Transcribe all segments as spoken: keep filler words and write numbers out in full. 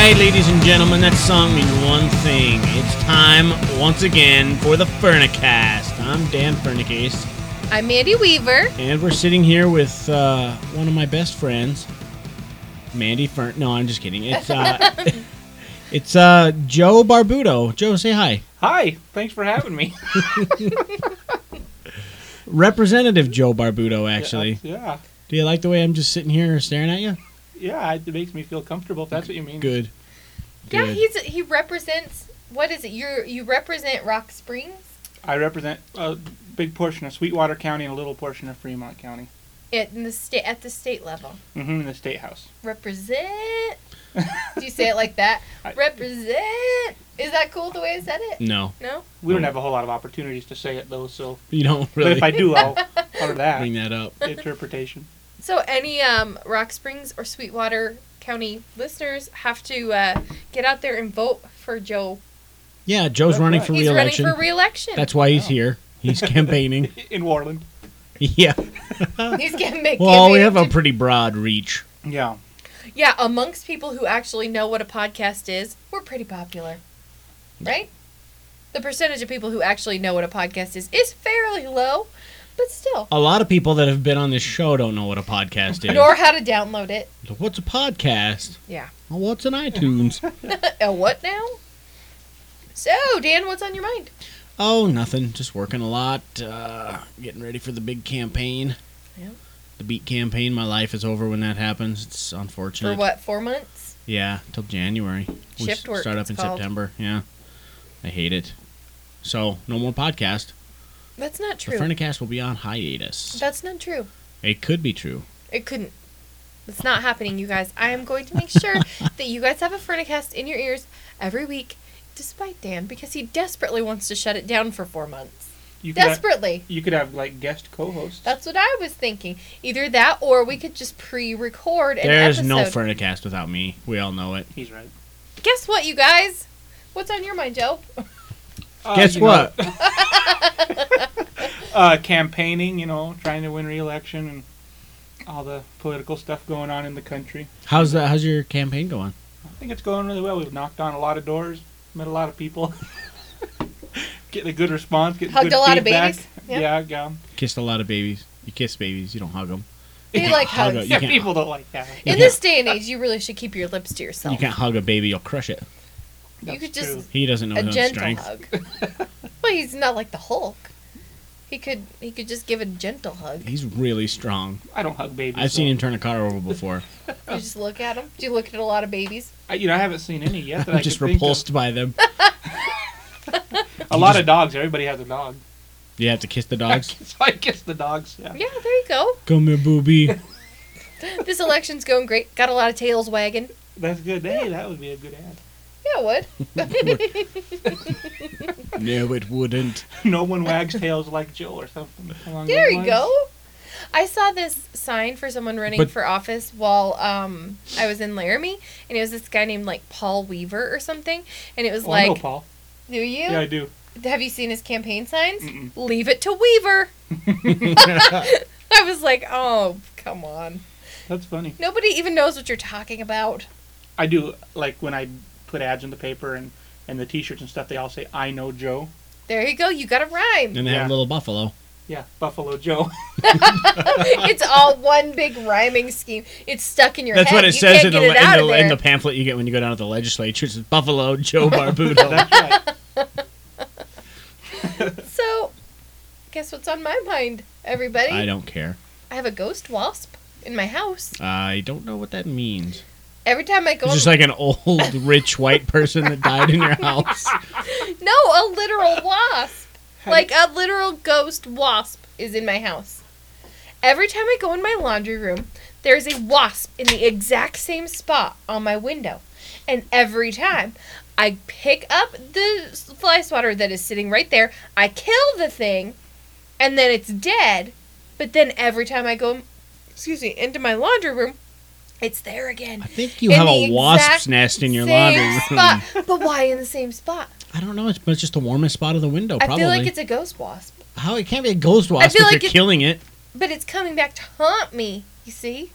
right, ladies and gentlemen, that song means one thing. It's time, once again, for the Furnicast. I'm Dan Furnicase. I'm Mandy Weaver. And we're sitting here with uh, one of my best friends, Mandy Fern... No, I'm just kidding. It's uh, it's uh, Joe Barbuto. Joe, say hi. Hi. Thanks for having me. Representative Joe Barbuto, actually. Yeah, yeah. Do you like the way I'm just sitting here staring at you? Yeah, it makes me feel comfortable, if that's what you mean. Good. Yeah, Good. he's he represents, what is it? You you represent Rock Springs? I represent a big portion of Sweetwater County and a little portion of Fremont County. At in the state at the state level. Mm-hmm, in the State House. Represent. Do you say it like that? I, Represent. Is that cool the way I said it? No. No? We don't have a whole lot of opportunities to say it, though, so... You don't really But if I do, I'll honor that. bring that up. Interpretation. So any um, Rock Springs or Sweetwater County listeners have to uh, get out there and vote for Joe. Yeah, Joe's That's running right. for He's re-election. running for re-election. That's why he's Wow. here. He's campaigning. In Warland. Yeah. He's getting make Well, we have a campaigning. pretty broad reach. Yeah. Yeah, amongst people who actually know what a podcast is, we're pretty popular. Right? The percentage of people who actually know what a podcast is is fairly low, but still. A lot of people that have been on this show don't know what a podcast is. Nor how to download it. What's a podcast? Yeah. Well, what's an iTunes? A what now? So, Dan, what's on your mind? Oh, nothing. Just working a lot. Uh, getting ready for the big campaign. Yeah. The beat campaign. My life is over when that happens. It's unfortunate. For what, four months? Yeah, till January. We Shift s- work, Start up it's in called. September. Yeah. I hate it. So, no more podcast. That's not The true. Furnicast will be on hiatus. That's not true. It could be true. It couldn't. It's not happening, you guys. I am going to make sure that you guys have a Furnicast in your ears every week, despite Dan, because he desperately wants to shut it down for four months. You could have, Desperately. you could have, like, guest co-hosts. That's what I was thinking. Either that, or we could just pre-record an There's episode. no Furnicast without me. We all know it. He's right. Guess what, you guys? What's on your mind, Joe? Uh, Guess you know, what? uh, campaigning, you know, trying to win re-election and all the political stuff going on in the country. How's that? How's your campaign going? I think it's going really well. We've knocked on a lot of doors, met a lot of people, getting a good response, getting Hugged good a lot of feedback. babies? Yep. Yeah, yeah. Kissed a lot of babies. You kiss babies. You don't hug them. They like Hug hugs. You Yeah, can't- people don't like that. You In this day and age, you really should keep your lips to yourself. You can't hug a baby. You'll crush it. You That's could just true. He doesn't know a his own gentle strength. hug. Well, he's not like the Hulk. He could he could just give a gentle hug. He's really strong. I don't hug babies. I've so- seen him turn a car over before. You just look at him. Do you look at a lot of babies? I, you know, I haven't seen any yet. That I'm I just could think of. repulsed by them. A lot of dogs. Everybody has a dog. You have to kiss the dogs. So I kiss the dogs. Yeah. Yeah, there you go. Come here, booby. This election's going great. Got a lot of tails wagging. That's good. Hey, that would be a good ad. Yeah, it would. No, it wouldn't. No one wags tails like Joe or something. along There those you lines. go. I saw this sign for someone running But- for office while um I was in Laramie, and it was this guy named like Paul Weaver or something, and it was Oh, I know like, Paul. do you? Yeah, I do. Have you seen his campaign signs? Mm-mm. Leave it to Weaver. I was like, oh, come on. That's funny. Nobody even knows what you're talking about. I do, like, when I put ads in the paper and, and the T-shirts and stuff, they all say, I know Joe. There you go. You got a rhyme. And they have Yeah. a little buffalo. Yeah, Buffalo Joe. It's all one big rhyming scheme. It's stuck in your That's head. what it you says can't in the, get it out in, of the, there. in the pamphlet you get when you go down to the legislature. It says Buffalo Joe Barbuto. That's right. So, guess what's on my mind, everybody? I don't care. I have a ghost wasp in my house. I don't know what that means. Every time I go, It's just like an old, rich white person that died in your house. no, a literal wasp, like a literal ghost wasp is in my house. Every time I go in my laundry room, there's a wasp in the exact same spot on my window, and every time I pick up the fly swatter that is sitting right there, I kill the thing, and then it's dead. But then every time I go, excuse me, into my laundry room, it's there again. I think you In have the a wasp's exact nest in your same laundry room. spot. But why in the same spot? I don't know. It's, but it's just the warmest spot of the window, I probably. feel like it's a ghost wasp. How? It can't be a ghost wasp feel if like you're it- killing it. But it's coming back to haunt me, you see?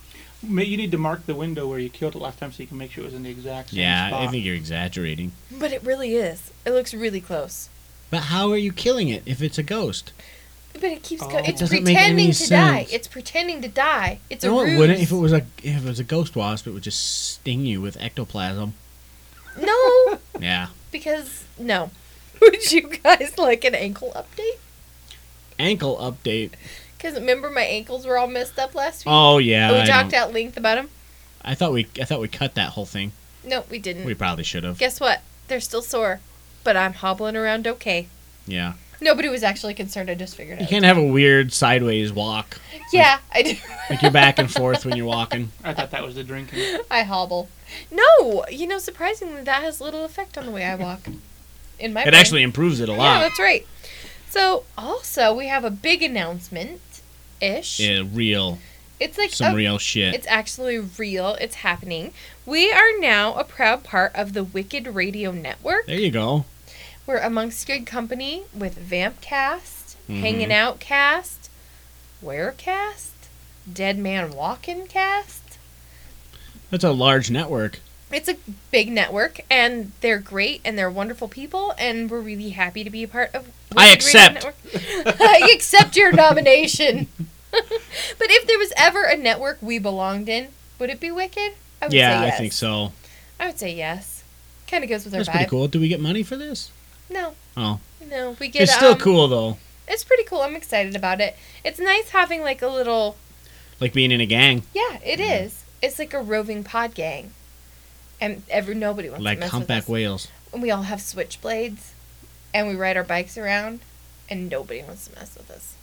Ma- You need to mark the window where you killed it last time so you can make sure it was in the exact same Yeah, spot. I think you're exaggerating. But it really is. It looks really close. But how are you killing it if it's a ghost? But it keeps Oh. going. It It's doesn't make pretending any to die. sense. It's pretending to die. It's a No, ruse. it wouldn't. If it was a if it was a ghost wasp, it would just sting you with ectoplasm. No, Yeah. because no. Would you guys like an ankle update? Ankle update. Because remember my ankles were all messed up last week. Oh yeah. And we I talked know. at length about them. I thought we I thought we cut that whole thing. No, we didn't. We probably should have. Guess what? They're still sore, but I'm hobbling around okay. Yeah. Nobody was actually concerned. I just figured You out. can't have a weird sideways walk. Yeah, I do. Like you're back and forth when you're walking. I thought that was the drinking. I hobble. No, you know, surprisingly, that has little effect on the way I walk. In my It brain. actually improves it a Yeah, lot. that's right. So, also, we have a big announcement ish. Yeah, real. It's like Some a- real shit. It's actually real. It's happening. We are now a proud part of the Wicked Radio Network. There you go. We're amongst good company with Vampcast, Mhm. Hanging Out Cast, Werecast, Dead Man Walking Cast. That's a large network. It's a big network, and they're great, and they're wonderful people, and we're really happy to be a part of Wicked I accept. Radio Network. I accept your nomination. But if there was ever a network we belonged in, would it be Wicked? I would Yeah, say yes. I think so. I would say yes. Kind of goes with our That's vibe. pretty cool. Do we get money for this? No, Oh. no, we get. It's still um, cool though. It's pretty cool. I'm excited about it. It's nice having like a little. Like being in a gang. Yeah, it is. It's like a roving pod gang, and every nobody wants Like to mess humpback with us. whales. And we all have switchblades, and we ride our bikes around, and nobody wants to mess with us.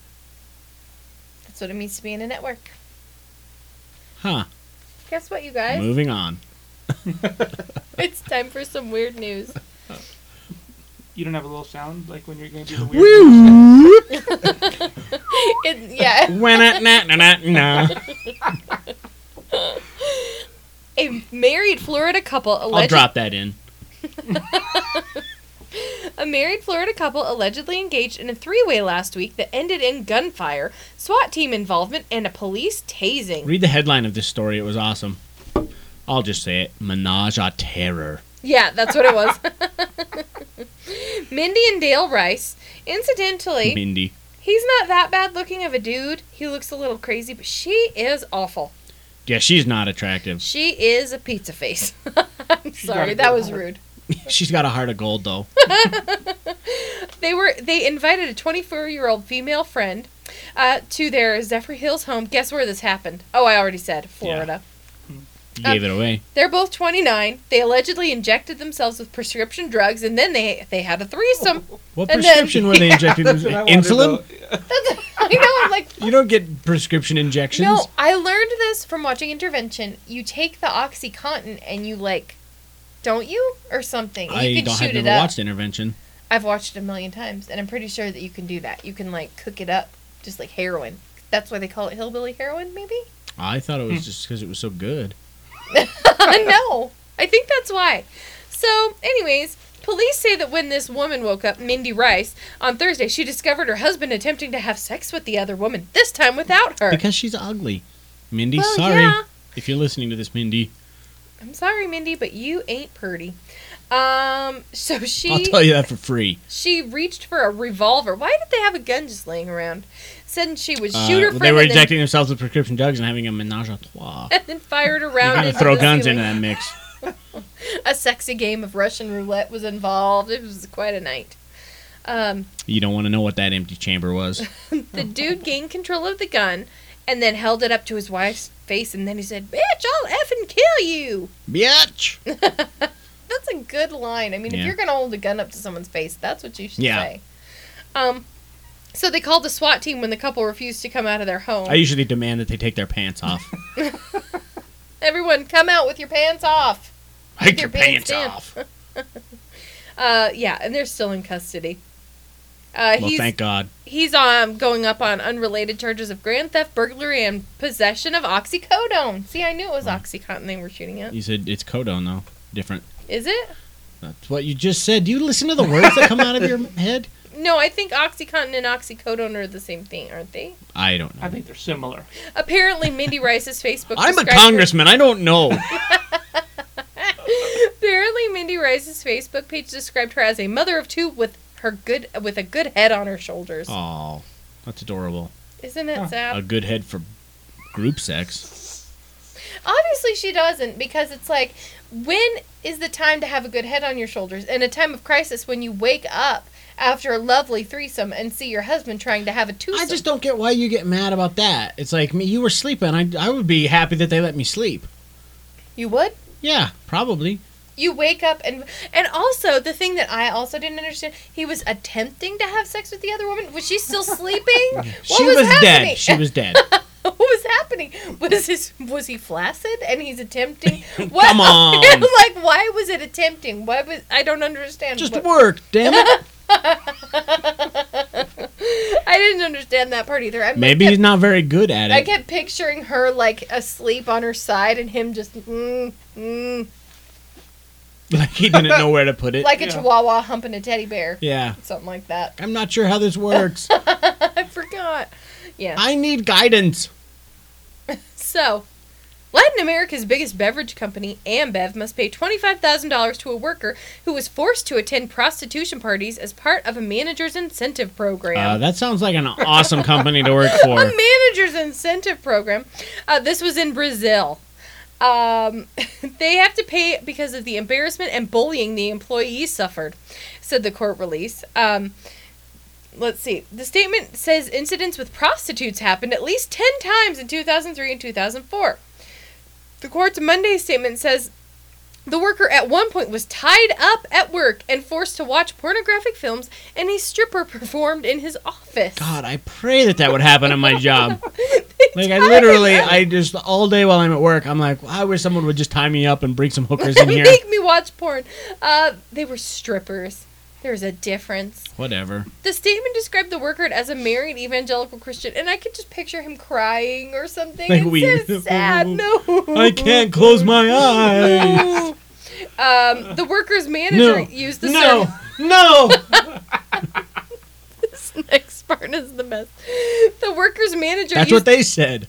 That's what it means to be in a network. Huh. Guess what, you guys? Moving on. It's time for some weird news. You don't have a little sound like when you're going to do the weird. Woo! It, yeah. When it na na na na. A married Florida couple I'll alleged drop that in. A married Florida couple allegedly engaged in a three-way last week that ended in gunfire, SWAT team involvement, and a police tasing. Read the headline of this story. It was awesome. I'll just say it. Menage a terror. Yeah, that's what it was. Mindy and Dale Rice. Incidentally, Mindy. he's not that bad looking of a dude. He looks a little crazy, but she is awful. Yeah, she's not attractive. She is a pizza face. I'm She's got sorry, a that good was heart. rude. She's got a heart of gold, though. They were they invited a twenty-four-year-old female friend uh, to their Zephyr Hills home. Guess where this happened? Oh, I already said Florida. You gave it away. They're both twenty-nine. They allegedly injected themselves with prescription drugs, and then they they had a threesome. What And prescription then- were they injecting? That's what I wanted Insulin? to know. I know. I'm like, You don't get prescription injections. no. I learned this from watching Intervention. You take the OxyContin and you like, don't you, or something? And you I can don't shoot have it never up. watched Intervention. I've watched it a million times, and I'm pretty sure that you can do that. You can like cook it up, just like heroin. That's why they call it hillbilly heroin, maybe. I thought it Hmm. was just because it was so good. No, I think that's why. So, anyways, police say that when this woman woke up, Mindy Rice, on Thursday, she discovered her husband attempting to have sex with the other woman, this time without her. Because she's ugly. Mindy, Well, sorry. yeah. If you're listening to this, Mindy, I'm sorry, Mindy, but you ain't pretty. Um, so I'll she tell you that for free. she reached for a revolver. Why did they have a gun just laying around? Said she would Uh, shoot her they friend were and then, injecting themselves with prescription drugs and having a menage a trois. and then fired You're around gonna into throw the guns ceiling. into that mix. A sexy game of Russian roulette was involved. It was quite a night. Um, You don't want to know what that empty chamber was. the dude gained control of the gun and then held it up to his wife's face, and then he said, "Bitch, I'll effing kill you." Bitch! That's a good line. I mean, if Yeah. you're gonna hold a gun up to someone's face, that's what you should Yeah. say. Um, so they called the SWAT team when the couple refused to come out of their home. I usually demand that they take their pants off. Everyone, come out with your pants off. Take your your pants pants off. Uh, yeah, and they're still in custody. Uh, Well, he's thank God. he's um going up on unrelated charges of grand theft, burglary, and possession of oxycodone. See, I knew it was OxyContin they were shooting at. You said it's codone, though. Different. Is it? That's what you just said. Do you listen to the words that come out of your head? No, I think OxyContin and oxycodone are the same thing, aren't they? I don't know. I think they're similar. Apparently, Mindy Rice's Facebook. I'm a described congressman. I don't know. Her, apparently, Mindy Rice's Facebook page described her as a mother of two with her good with a good head on her shoulders. Oh, that's adorable. Isn't it Huh. sad? A good head for group sex. Obviously, she doesn't, because it's like, when is the time to have a good head on your shoulders? In a time of crisis, when you wake up after a lovely threesome and see your husband trying to have a twosome. I just don't get why you get mad about that. It's like, me, you were sleeping. I, I would be happy that they let me sleep. You would? Yeah, probably. You wake up and and also the thing that I also didn't understand, he was attempting to have sex with the other woman. Was she still sleeping? What she was, happening? dead. She was dead. What was happening? Was his was he flaccid and he's attempting? What? Come on. Like, why was it attempting? Why was I don't understand. Just what, work, damn it. I didn't understand that part either. I Maybe kept, he's not very good at I it. kept picturing her like asleep on her side and him just mm, mm, Like he didn't know where to put it. like a Yeah. chihuahua humping a teddy bear. Yeah. Something like that. I'm not sure how this works. I forgot. Yeah. I need guidance. So, Latin America's biggest beverage company, Ambev, must pay twenty-five thousand dollars to a worker who was forced to attend prostitution parties as part of a manager's incentive Uh, program. that sounds like an awesome company to work A for. manager's incentive program. Uh, this was in Brazil. Um, they have to pay because of the embarrassment and bullying the employees suffered, said the court release. Um, let's see. The statement says incidents with prostitutes happened at least ten times in two thousand three and two thousand four. The court's Monday statement says the worker at one point was tied up at work and forced to watch pornographic films, and a stripper performed in his office. God, I pray that that would happen at my job. They Like, I tied literally, him up. I just, all day while I'm at work, I'm like, I wish someone would just tie me up and bring some hookers in here. Make me watch porn. Uh, they were strippers. There's a difference. Whatever. The statement described the worker as a married evangelical Christian, and I could just picture him crying or something. Like It's we- so sad. No. I can't close my eyes. Um, the worker's manager No. used the No. service. No. This next part is the best. The worker's manager That's used what they said.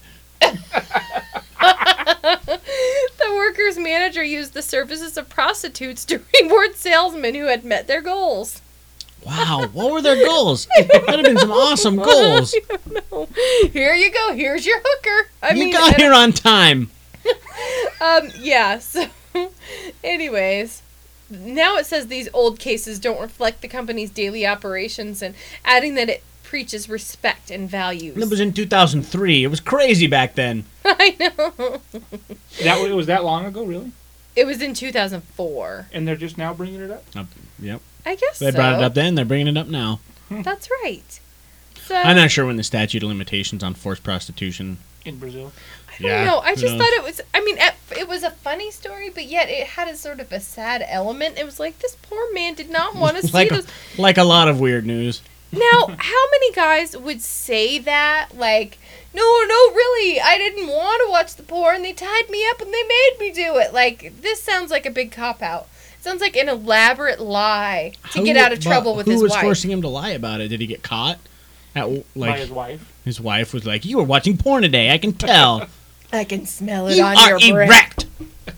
the worker's manager used the services of prostitutes to reward salesmen who had met their goals. Wow. What were their goals? That'd have been some awesome goals. I don't know. Here you go. Here's your hooker. I You mean, got and- here on time. Um, yeah, so, anyways, now it says these old cases don't reflect the company's daily operations, and adding that it preaches respect and values. It was in two thousand three. It was crazy back then. I know. That it was that long ago, really? It was in two thousand four. And they're just now bringing it up. Uh, yep. I guess They so. brought it up then. They're bringing it up now. That's right. So, I'm not sure when the statute of limitations on forced prostitution. In Brazil. I don't Yeah, know. I who just knows? thought it was, I mean, it, it was a funny story, but yet it had a sort of a sad element. It was like, this poor man did not want to see like, those. a, like a lot of weird news. Now, how many guys would say that? Like, no, no, really, I didn't want to watch the porn. They tied me up and they made me do it. Like, this sounds like a big cop-out. Sounds like an elaborate lie to get Who- out of trouble but with who his was wife. forcing him to lie about it? Did he get caught? At, By like his wife. his wife was like, "You were watching porn today. I can tell. I can smell it you on are your breath. erect."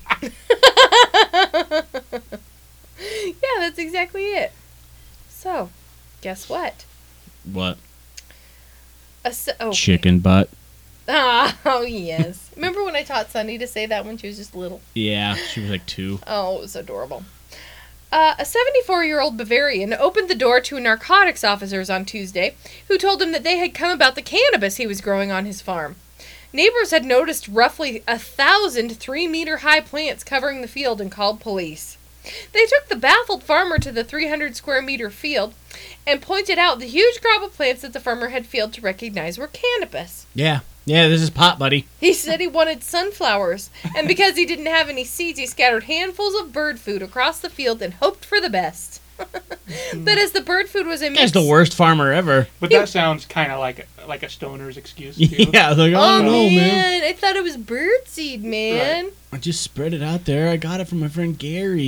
Yeah, that's exactly it. So, guess what? What? A s- oh, Chicken butt. Ah, oh, yes. Remember when I taught Sunny to say that when she was just little? Yeah, she was like two. Oh, it was adorable. Uh, a seventy-four-year-old Bavarian opened the door to narcotics officers on Tuesday, who told him that they had come about the cannabis he was growing on his farm. Neighbors had noticed roughly a thousand three-meter-high plants covering the field and called police. They took the baffled farmer to the three hundred square meter field and pointed out the huge crop of plants that the farmer had failed to recognize were cannabis. Yeah, yeah. This is pot, buddy. He said he wanted sunflowers, and because he didn't have any seeds, he scattered handfuls of bird food across the field and hoped for the best. But as the bird food was a Guy's mix... the worst farmer ever. But that sounds kind of like a, like a stoner's excuse, too. Yeah, like, Oh, oh, no, man. man. I thought it was bird seed, man. I just spread it out there. I got it from my friend Gary.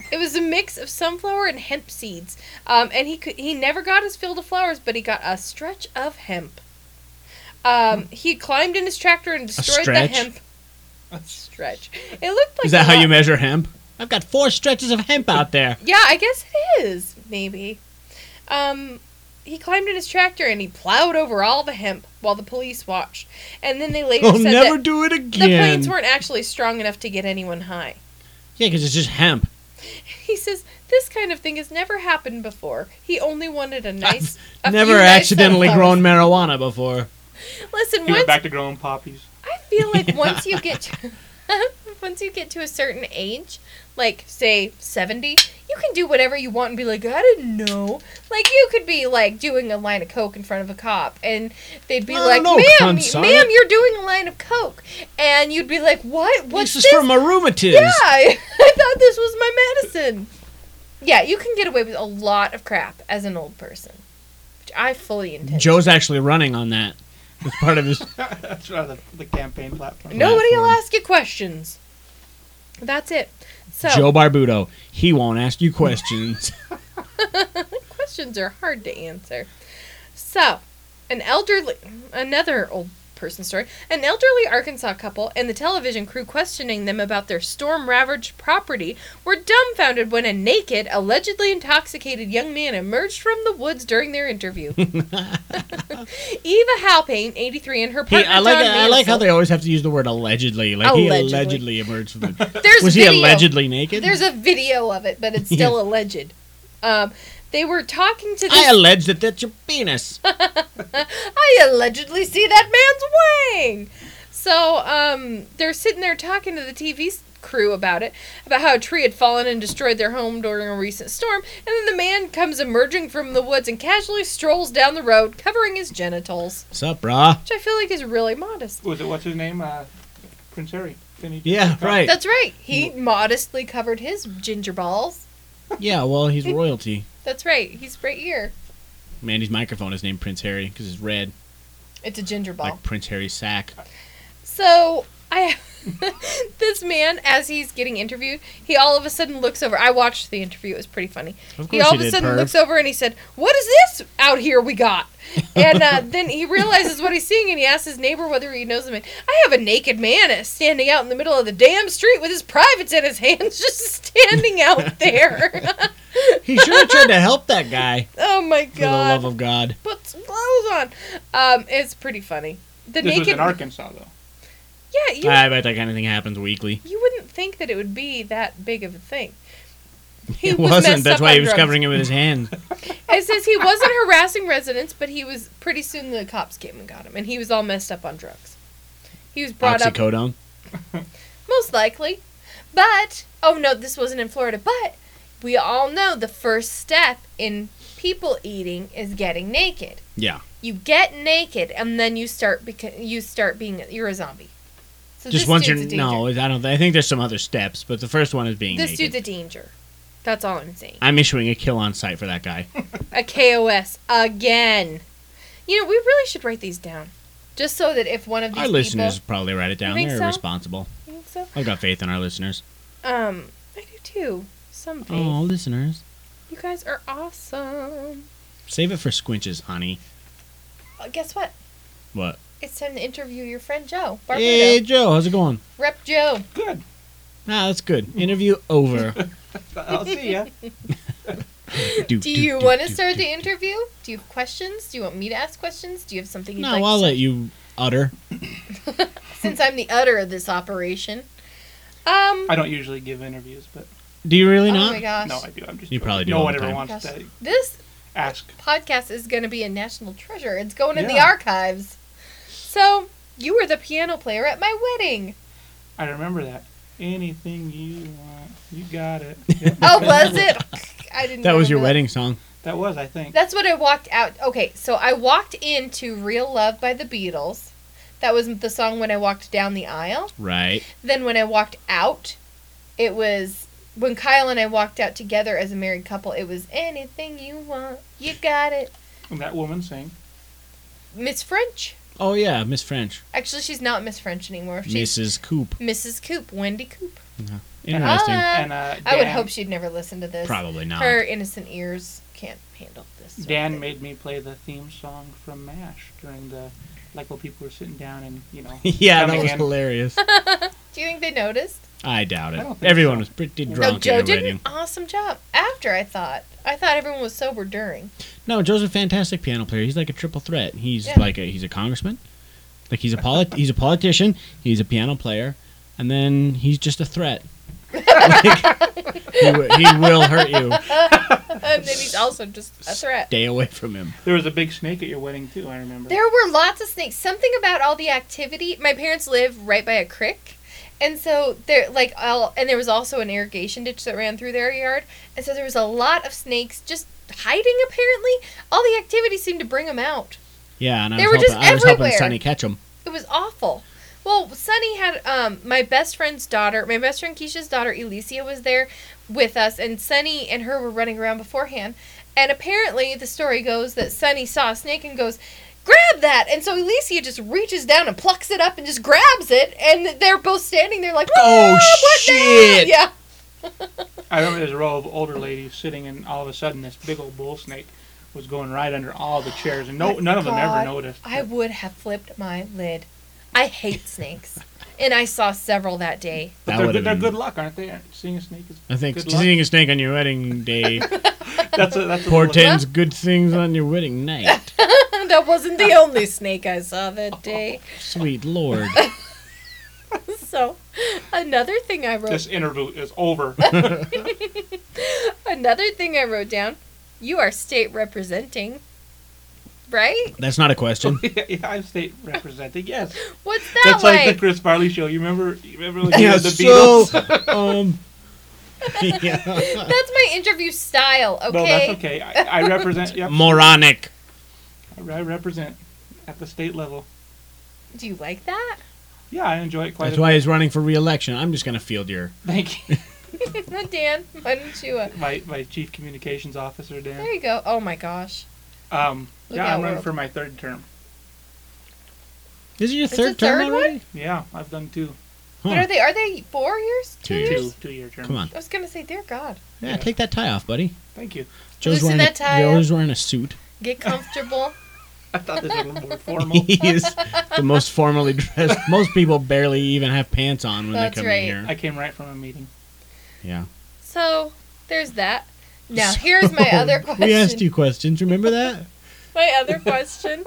It was a mix of sunflower and hemp seeds. Um, and he could, he never got his field of flowers, but he got a stretch of hemp. Um, he climbed in his tractor and destroyed the stretch? hemp. A stretch. It looked like Is that a how lot. you measure hemp? I've got four stretches of hemp out there. Yeah, I guess it is, maybe. Um, he climbed in his tractor and he plowed over all the hemp while the police watched. And then they later I'll said never that do it the again. planes weren't actually strong enough to get anyone high. Yeah, because it's just hemp. He says, this kind of thing has never happened before. He only wanted a nice... a I've never few nice accidentally sunflowers. grown marijuana before. Listen, He once, went back to growing poppies. I feel like once you get to, once you get to a certain age, like, say, seventy, you can do whatever you want and be like, I didn't know. Like, you could be, like, doing a line of Coke in front of a cop, and they'd be I like, don't know, ma'am, cunt, son." ma'am, you're doing a line of Coke. And you'd be like, what? What's this this? is for my rheumatiz. Yeah, I thought this was my medicine. Yeah, you can get away with a lot of crap as an old person, which I fully intend. Joe's actually running on that. It's part of his... That's right, the, the campaign platform. Nobody will platform. ask you questions. That's it. So Joe Barbudo. He won't ask you questions. questions are hard to answer. So, an elderly, another old person story. An elderly Arkansas couple and the television crew questioning them about their storm-ravaged property were dumbfounded when a naked, allegedly intoxicated young man emerged from the woods during their interview. Eva Halpane, eighty-three, and her He, partner I like John I like how Mansell- they always have to use the word allegedly. Like he Allegedly. allegedly emerged from the... There's Was he video. allegedly naked? There's a video of it, but it's still Yeah. alleged. Um, they were talking to this... I allege that that's your penis. I allegedly see that man's wang. So, um, they're sitting there talking to the T V s- crew about it, about how a tree had fallen and destroyed their home during a recent storm, and then the man comes emerging from the woods and casually strolls down the road, covering his genitals, What's up, brah? which I feel like is really modest. Was it, what's his name? Uh, Prince Harry. Didn't he just Yeah, wake up? right. That's right. He modestly covered his ginger balls. Yeah, well, he's royalty. That's right. He's right here. Mandy's microphone is named Prince Harry because it's red, It's a ginger ball. like Prince Harry's sack. So I, this man, as he's getting interviewed, he all of a sudden looks over. I watched the interview; it was pretty funny. Of He course all he of a did, sudden perv. looks over and he said, "What is this out here we got?" And uh, then he realizes what he's seeing, and he asks his neighbor whether he knows him. And I have a naked man standing out in the middle of the damn street with his privates in his hands, just standing out there. He should have tried to help that guy. Oh my For the love god! of God. Put some clothes on. Um, it's pretty funny. The This was naked. in Arkansas, though. Yeah, you I bet that kind of thing happens weekly. You wouldn't think that it would be that big of a thing. He It was wasn't. messed That's up why on he was drugs. covering it with his hand. It says he wasn't harassing residents, but he was pretty soon the cops came and got him, and he was all messed up on drugs. He was brought up Oxycodone. most likely, but oh no, this wasn't in Florida. But we all know the first step in people eating is getting naked. Yeah. You get naked, and then you start beca- you start being you're a zombie. So Just this once you're dude's a danger. no, I don't. I think there's some other steps, but the first one is being This naked. dude's a danger. That's all I'm saying. I'm issuing a kill on sight for that guy. A K O S again. You know, we really should write these down, just so that if one of these Our people, listeners probably write it down. think They're so? responsible. You think so? I've got faith in our listeners. Um, I do too. Some faith. Oh, listeners. You guys are awesome. Save it for squinches, honey. Uh, guess what? What? It's time to interview your friend Joe Barbudo. Hey, Joe. How's it going? Rep Joe. Good. Ah, that's good. Interview over. I'll see ya. do, Do you want to start the interview? Do you have questions? Do you want me to ask questions? Do you have something you'd No, like I'll to let you utter. Since I'm the udder of this operation. Um, I don't usually give interviews, but Do you really oh not? my gosh. no, I do. I'm just. You joking. probably do No all one the ever time. wants Gosh. to This ask. podcast is going to be a national treasure. It's going in the Yeah. archives. So, you were the piano player at my wedding. I remember that. Anything you want, you got it. Yep. Oh, was it? I didn't That was your remember wedding song. That was, I think. That's what I walked out. Okay, so I walked into Real Love by the Beatles. That was the song when I walked down the aisle. Right. Then when I walked out, it was when Kyle and I walked out together as a married couple. It was anything you want, you got it. And that woman sang. Miss French. Oh, yeah, Miss French. Actually, she's not Miss French anymore. She's Missus Coop. Missus Coop, Wendy Coop. Yeah. Interesting. Uh, And uh, I would Dan- hope she'd never listen to this. Probably not. Her innocent ears can't handle this. sort of Dan thing. made me play the theme song from MASH during the, like while people were sitting down and, you know. Yeah, that coming was in. hilarious. Do you think they noticed? I doubt I it. don't think Everyone so. was pretty No, drunk no, Joe at the did wedding. an awesome job. After I thought, I thought everyone was sober during. No, Joe's a fantastic piano player. He's like a triple threat. He's Yeah. like a he's a congressman, like he's a polit- he's a politician. He's a piano player, and then he's just a threat. Like, he, w- he will hurt you. And then he's also just a threat. Stay away from him. There was a big snake at your wedding too. I remember. There were lots of snakes. Something about all the activity. My parents live right by a creek. And so there, like, all, and there was also an irrigation ditch that ran through their yard, and so there was a lot of snakes just hiding. Apparently, all the activity seemed to bring them out. Yeah, and I They was were helping, just I was helping everywhere. Sonny catch him. It was awful. Well, Sunny had um my best friend's daughter, my best friend Keisha's daughter, Elysia, was there with us, and Sunny and her were running around beforehand. And apparently, the story goes that Sunny saw a snake and goes, "Grab that!" And so Elysia just reaches down and plucks it up and just grabs it, and they're both standing there like, Oh, "Ah, what now?" shit. Yeah. I remember there's a row of older ladies sitting, and all of a sudden this big old bull snake was going right under all the chairs, and no, none of them God, ever noticed. I would have flipped my lid. I hate snakes, and I saw several that day. But That they're, would've good, they're been- good luck, aren't they? Seeing a snake is I think good luck. seeing a snake on your wedding day That's a, that's a little- portends good things on your wedding night. That wasn't the only snake I saw that day. Sweet Lord. So, another thing I wrote. This interview is over. Another thing I wrote down. You are state representing, right? That's not a question. yeah, yeah, I'm state representing. Yes, What's that that's like? like the Chris Farley show. You remember? You remember when he Yeah, had the so, Beatles? um, yeah. That's my interview style. Okay. No, that's okay. I, I represent. Yep, Moronic. I represent at the state level. Do you like that? Yeah, I enjoy it quite That's a why bit. he's running for re-election. I'm just gonna field your. Thank you, Dan, why don't you? Uh, my my chief communications officer, Dan. there you go. Oh my gosh. Um, Look yeah, out, I'm running world. for my third term. Is it your It's third the term third already? Yeah, I've done two, What Huh. are they? Are they four years? Two Two years. years? two, two year terms. Come on. I was gonna say, dear God, Yeah, take that tie off, buddy. Thank you. Joe's Loosen wearing, that a, tie Joe's wearing a suit. get comfortable. I thought this was a little more formal. He is the most formally dressed. Most people barely even have pants on when That's they come right. in here. I came right from a meeting. Yeah. So there's that. Now here's my other question. We asked you questions. Remember that? My other question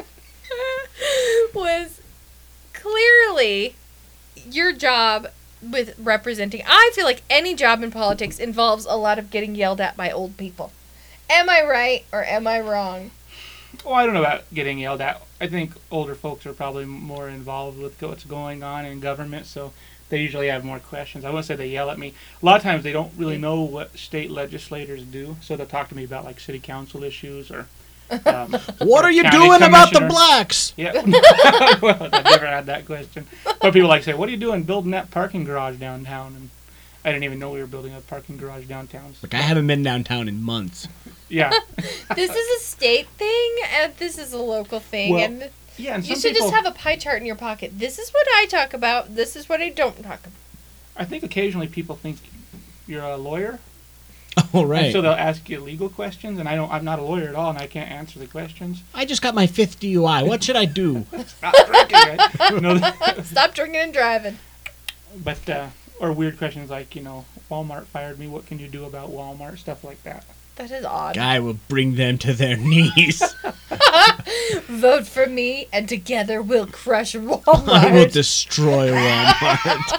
was clearly your job with representing. I feel like any job in politics involves a lot of getting yelled at by old people. Am I right or am I wrong? Well, I don't know about getting yelled at. I think older folks are probably more involved with what's going on in government, so they usually have more questions. I wouldn't say they yell at me. A lot of times they don't really know what state legislators do, so they'll talk to me about like city council issues or. Um, What are you county doing about the commissioner. blacks? Yeah. Well, I've never had that question. But people like say, "What are you doing building that parking garage downtown?" And I didn't even know we were building a parking garage downtown. Like I haven't been downtown in months. Yeah. This is a state thing and this is a local thing. Well, and Yeah, and you some should people, just have a pie chart in your pocket. This is what I talk about. This is what I don't talk about. I think occasionally people think you're a lawyer. Oh, And right. so they'll ask you legal questions, and I don't. I'm not a lawyer at all, and I can't answer the questions. I just got my fifth D U I. What should I do? Stop drinking, right? No, Stop drinking and driving. but uh, or weird questions like, you know, Walmart fired me. What can you do about Walmart? Stuff like that. That is odd. Guy will bring them to their knees. Vote for me, and together we'll crush I will Walmart. destroy Walmart.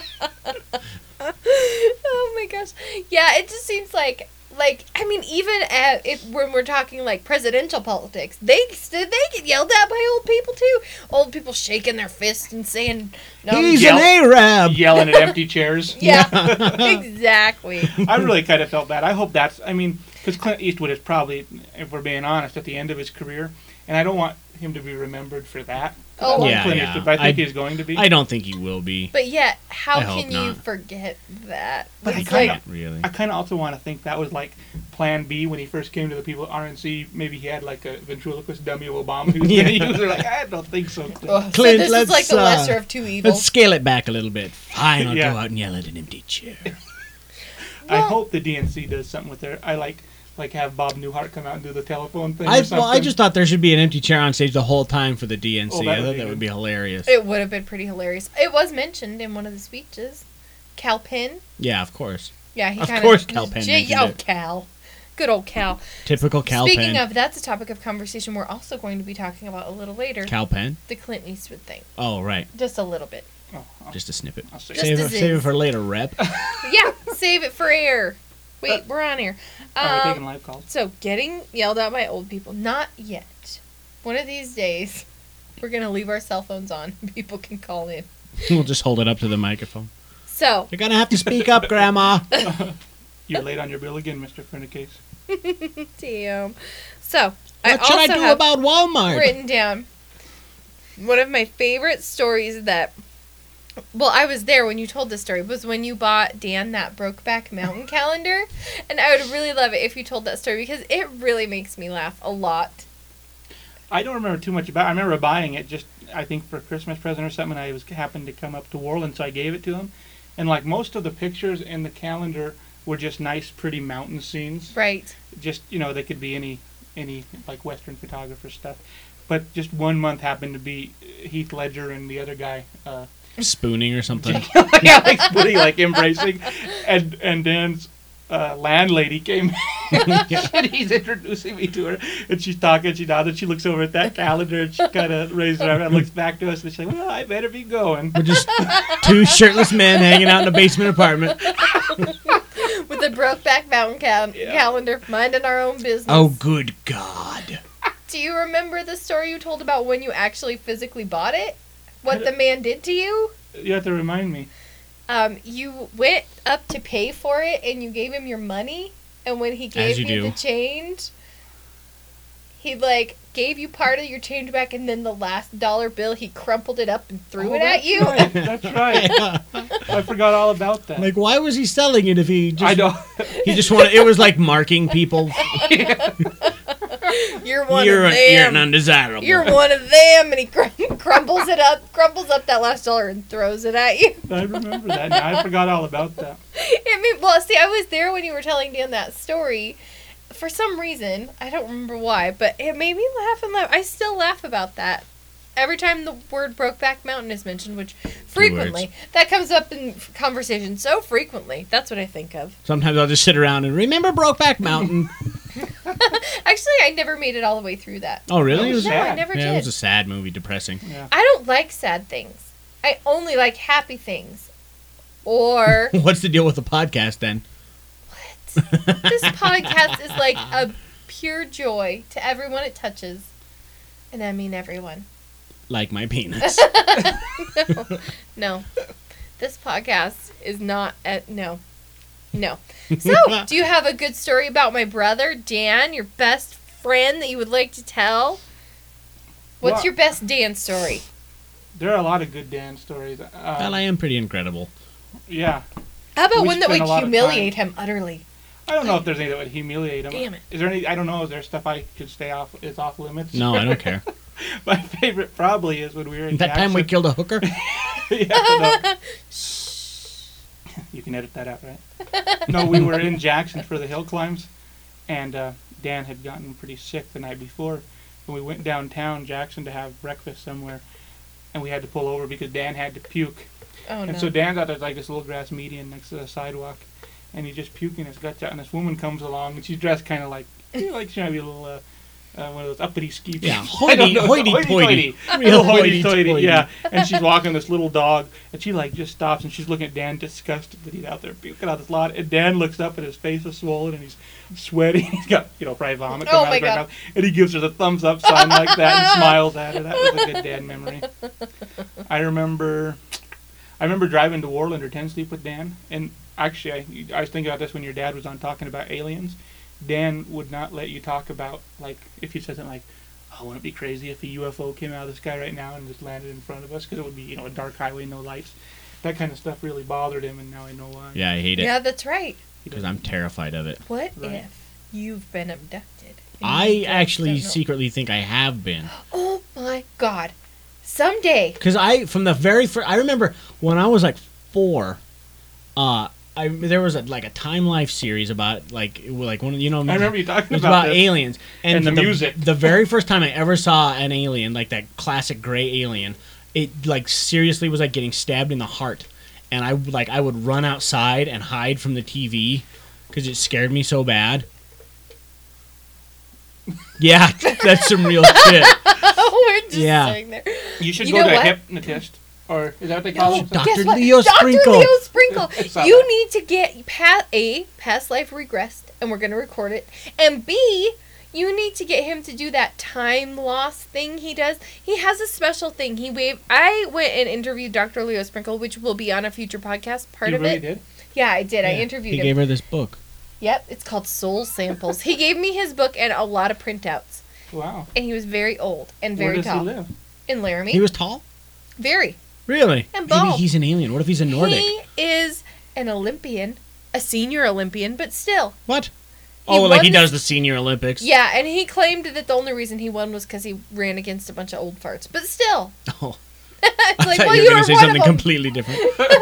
Oh my gosh. Yeah, it just seems like like I mean even at, if when we're talking like presidential politics, they st- they get yelled at by old people too. Old people shaking their fists and saying no. He's yell- an Arab. Yelling at empty chairs. Yeah. Exactly. I really kind of felt bad. I hope that's. I mean, because Clint Eastwood is probably, if we're being honest, at the end of his career, and I don't want him to be remembered for that. Oh, I love Yeah, Clint yeah. Eastwood, but I think I- he's going to be. I don't think he will be. But yet, how I hope can you not. forget that? But I It's kinda- like Really. I kind of also want to think that was like Plan B when he first came to the people at R N C. Maybe he had like a ventriloquist dummy of Obama he was Yeah. going to use. They're like, I don't think so, Clint. oh, so Clint, this let's, is like the uh, lesser of two evils. Let's scale it back a little bit. Fine, I'll Yeah. go out and yell at an empty chair. I Well- hope the D N C does something with their. I like like have Bob Newhart come out and do the telephone thing. I or something. well, I just thought there should be an empty chair on stage the whole time for the D N C. Oh, that I would thought be that good. would be hilarious. It would have been pretty hilarious. It was mentioned in one of the speeches. Cal Penn. Yeah, of course. Yeah, he Of kind course Cal Penn Gee, mentioned oh, it. Cal. Good old Cal. Typical Cal Speaking Penn. of, that's a topic of conversation we're also going to be talking about a little later. Cal Penn. The Clint Eastwood thing. Oh, right. Just a little bit. Oh, I'll- Just a snippet. I'll say Just Save a it, save it zizz. for later, rep. Yeah, save it for air. Wait, we're on air. Are we Um, taking live calls? so, getting yelled at by old people. Not yet. One of these days, we're going to leave our cell phones on. People can call in. We'll just hold it up to the microphone. So, You're gonna have to speak up, Grandma. You're late on your bill again, Mister Furnicase. damn. So, What I should also I do have about Walmart? written down one of my favorite stories that, well, I was there when you told this story, was when you bought Dan that Brokeback Mountain calendar. And I would really love it if you told that story because it really makes me laugh a lot. I don't remember too much about it. I remember buying it just, I think, for a Christmas present or something. I was happened to come up to Worland, so I gave it to him. And, like, most of the pictures in the calendar were just nice, pretty mountain scenes. Right. Just, you know, they could be any, any like, Western photographer stuff. But just one month happened to be Heath Ledger and the other guy, uh, Spooning or something. yeah, like, splitting, like, embracing. And, and Dan's uh, landlady came and he's introducing me to her, and she's talking, she nods, and she looks over at that calendar, and she kind of raises her arm and looks back to us, and she's like, well, I better be going. We're just two shirtless men hanging out in a basement apartment. With the Brokeback Mountain cal- Yeah. calendar, minding our own business. Oh, good God. Do you remember the story you told about when you actually physically bought it? What the man did to you? You have to remind me. Um, you went up to pay for it and you gave him your money, and when he gave As you you do. the change, he like gave you part of your change back, and then the last dollar bill he crumpled it up and threw Oh, it at that's you. right, That's right. I forgot all about that. Like, why was he selling it if he just... I don't. He just wanted... It was like marking people. You're one you're, of a, you're an them. undesirable. You're one of them, and he cr- crumbles it up, crumbles up that last dollar and throws it at you. I remember that. Now. I forgot all about that. It made, well, see, I was there when you were telling Dan that story. For some reason, I don't remember why, but it made me laugh and laugh. I still laugh about that. Every time the word Brokeback Mountain is mentioned, which frequently, that comes up in conversation so frequently. That's what I think of. Sometimes I'll just sit around and remember Brokeback Mountain. Actually, I never made it all the way through that. Oh, really? That It was was, No, I sad. never yeah, it did. was a sad movie, depressing. Yeah. I don't like sad things. I only like happy things. Or What's the deal with the podcast then? this podcast is like a pure joy to everyone it touches. And I mean everyone. Like my penis. no, no. This podcast is not at no. No. So, do you have a good story about my brother, Dan, your best friend that you would like to tell? What's Well- your best Dan story? There are a lot of good Dan stories. Uh, Well, I am pretty incredible. yeah. How about we one that spent would a lot of humiliate him utterly? I don't know if there's any that would humiliate him. Damn it. Is there any? I don't know. Is there stuff I could stay off? Is off limits? No, I don't care. My favorite probably is when we were in That time we Jackson. killed a hooker? yeah, no. You can edit that out, right? No, we were in Jackson for the hill climbs, and uh, Dan had gotten pretty sick the night before, and we went downtown Jackson to have breakfast somewhere, and we had to pull over because Dan had to puke. Oh no. And so Dan's out there like this little grass median next to the sidewalk, and he's just puking his guts out. And this woman comes along, and she's dressed kind of like, you know, like she might be a little, uh, uh, one of those uppity ski people. Yeah, I don't hoity- know, hoity-toity. A Real little hoity-toity, hoity-toity. yeah. And she's walking this little dog, and she like just stops, and she's looking at Dan disgusted that he's out there puking out this lot. And Dan looks up, and his face is swollen, and he's sweating. He's got, you know, probably vomit Oh coming my out of his God. mouth. And he gives her the thumbs up sign like that and smiles at her. That was a good Dan memory. I remember... I remember driving to Worland or Ten Sleep with Dan, and actually, I, I was thinking about this when your dad was on talking about aliens. Dan would not let you talk about, like, if you said something like, oh, wouldn't it be crazy if a U F O came out of the sky right now and just landed in front of us? Because it would be, you know, a dark highway, no lights. That kind of stuff really bothered him, and now I know why. Yeah, I hate it. yeah, that's right. He Because doesn't- I'm terrified of it. What Right. if you've been abducted? and I you just actually don't know? secretly think I have been. Oh my God! Someday. Because I, from the very first, I remember when I was like four, uh, I there was a, like a Time Life series about like like one of you know I remember you talking it was about about this. aliens And the music. The very first time I ever saw an alien, like that classic gray alien, it like seriously was like getting stabbed in the heart, and I like I would run outside and hide from the T V because it scared me so bad. Yeah, that's some real shit. We're just Yeah. sitting there. You should You go know to a what? hypnotist, or is that what they call No, them? Doctor guess what? Leo Doctor Sprinkle. Leo Sprinkle. It's not You bad. need to get pa- A, past life regressed, and we're going to record it. And B, you need to get him to do that time loss thing he does. He has a special thing. He waved. I went and interviewed Doctor Leo Sprinkle, which will be on a future podcast, part You of really it. did? Yeah, I did. I Yeah, interviewed He him. gave her this book. Yep, it's called Soul Samples. He gave me his book and a lot of printouts. Wow. And he was very old and Where very does tall. he live? In Laramie. He was tall. very. Really? And Maybe bald. he's an alien. What if he's a Nordic? He is an Olympian, a senior Olympian, but still. What? He Oh, like he won- does the Senior Olympics. Yeah, and he claimed that the only reason he won was because he ran against a bunch of old farts. But still. Oh, It's I like, thought well, you you were were going to say one something of them. completely different.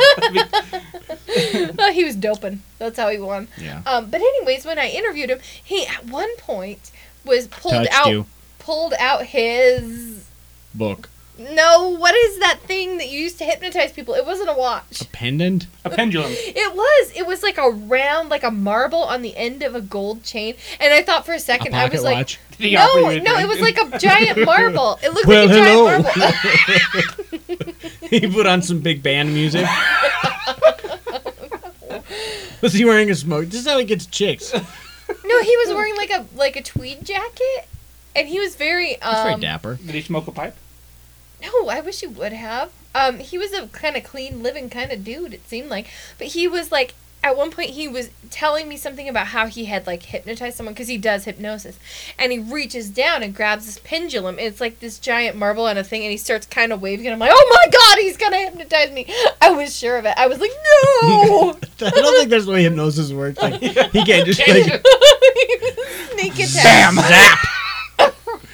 Well, he was doping. That's how he won. Yeah. Um, but anyways, when I interviewed him, he at one point was pulled Touched out you. pulled out his Book. no, what is that thing that you used to hypnotize people? It wasn't a watch. A pendant? A pendulum. It was. It was like a round, like a marble on the end of a gold chain. And I thought for a A second, I pocket was like, watch? Did he offer no, you a no, it drink? was like a giant marble. It looked Well, like a hello. giant marble. He put on some big band music. Was he wearing a smoke? This is how he gets chicks. No, he was wearing like a like a tweed jacket, and he was very That's very um. dapper. Did he smoke a pipe? No, I wish he would have. Um, he was a kind of clean living kind of dude. It seemed like, but he was like. At one point, he was telling me something about how he had like hypnotized someone because he does hypnosis, and he reaches down and grabs this pendulum. And it's like this giant marble on a thing, and he starts kind of waving. And I'm like, "Oh my god, he's gonna hypnotize me!" I was sure of it. I was like, "No!" I don't think that's the way hypnosis works. Like he can't just like Sneak attack. bam, zap, I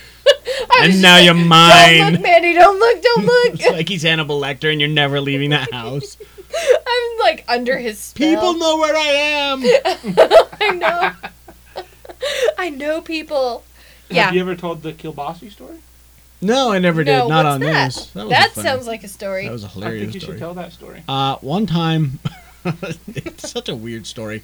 was and just now like, you're Don't mine. look, Mandy. Don't look. Don't look. It's like he's Hannibal Lecter, and you're never leaving the house. I'm like under his spell. People know where I am. I know. I know people. Have Yeah. you ever told the Kilbasi story? No, I never did. No, Not what's on that? this. That, was That a funny- sounds like a story. That was a I hilarious think you story. should tell that story. Uh, one time, it's such a weird story.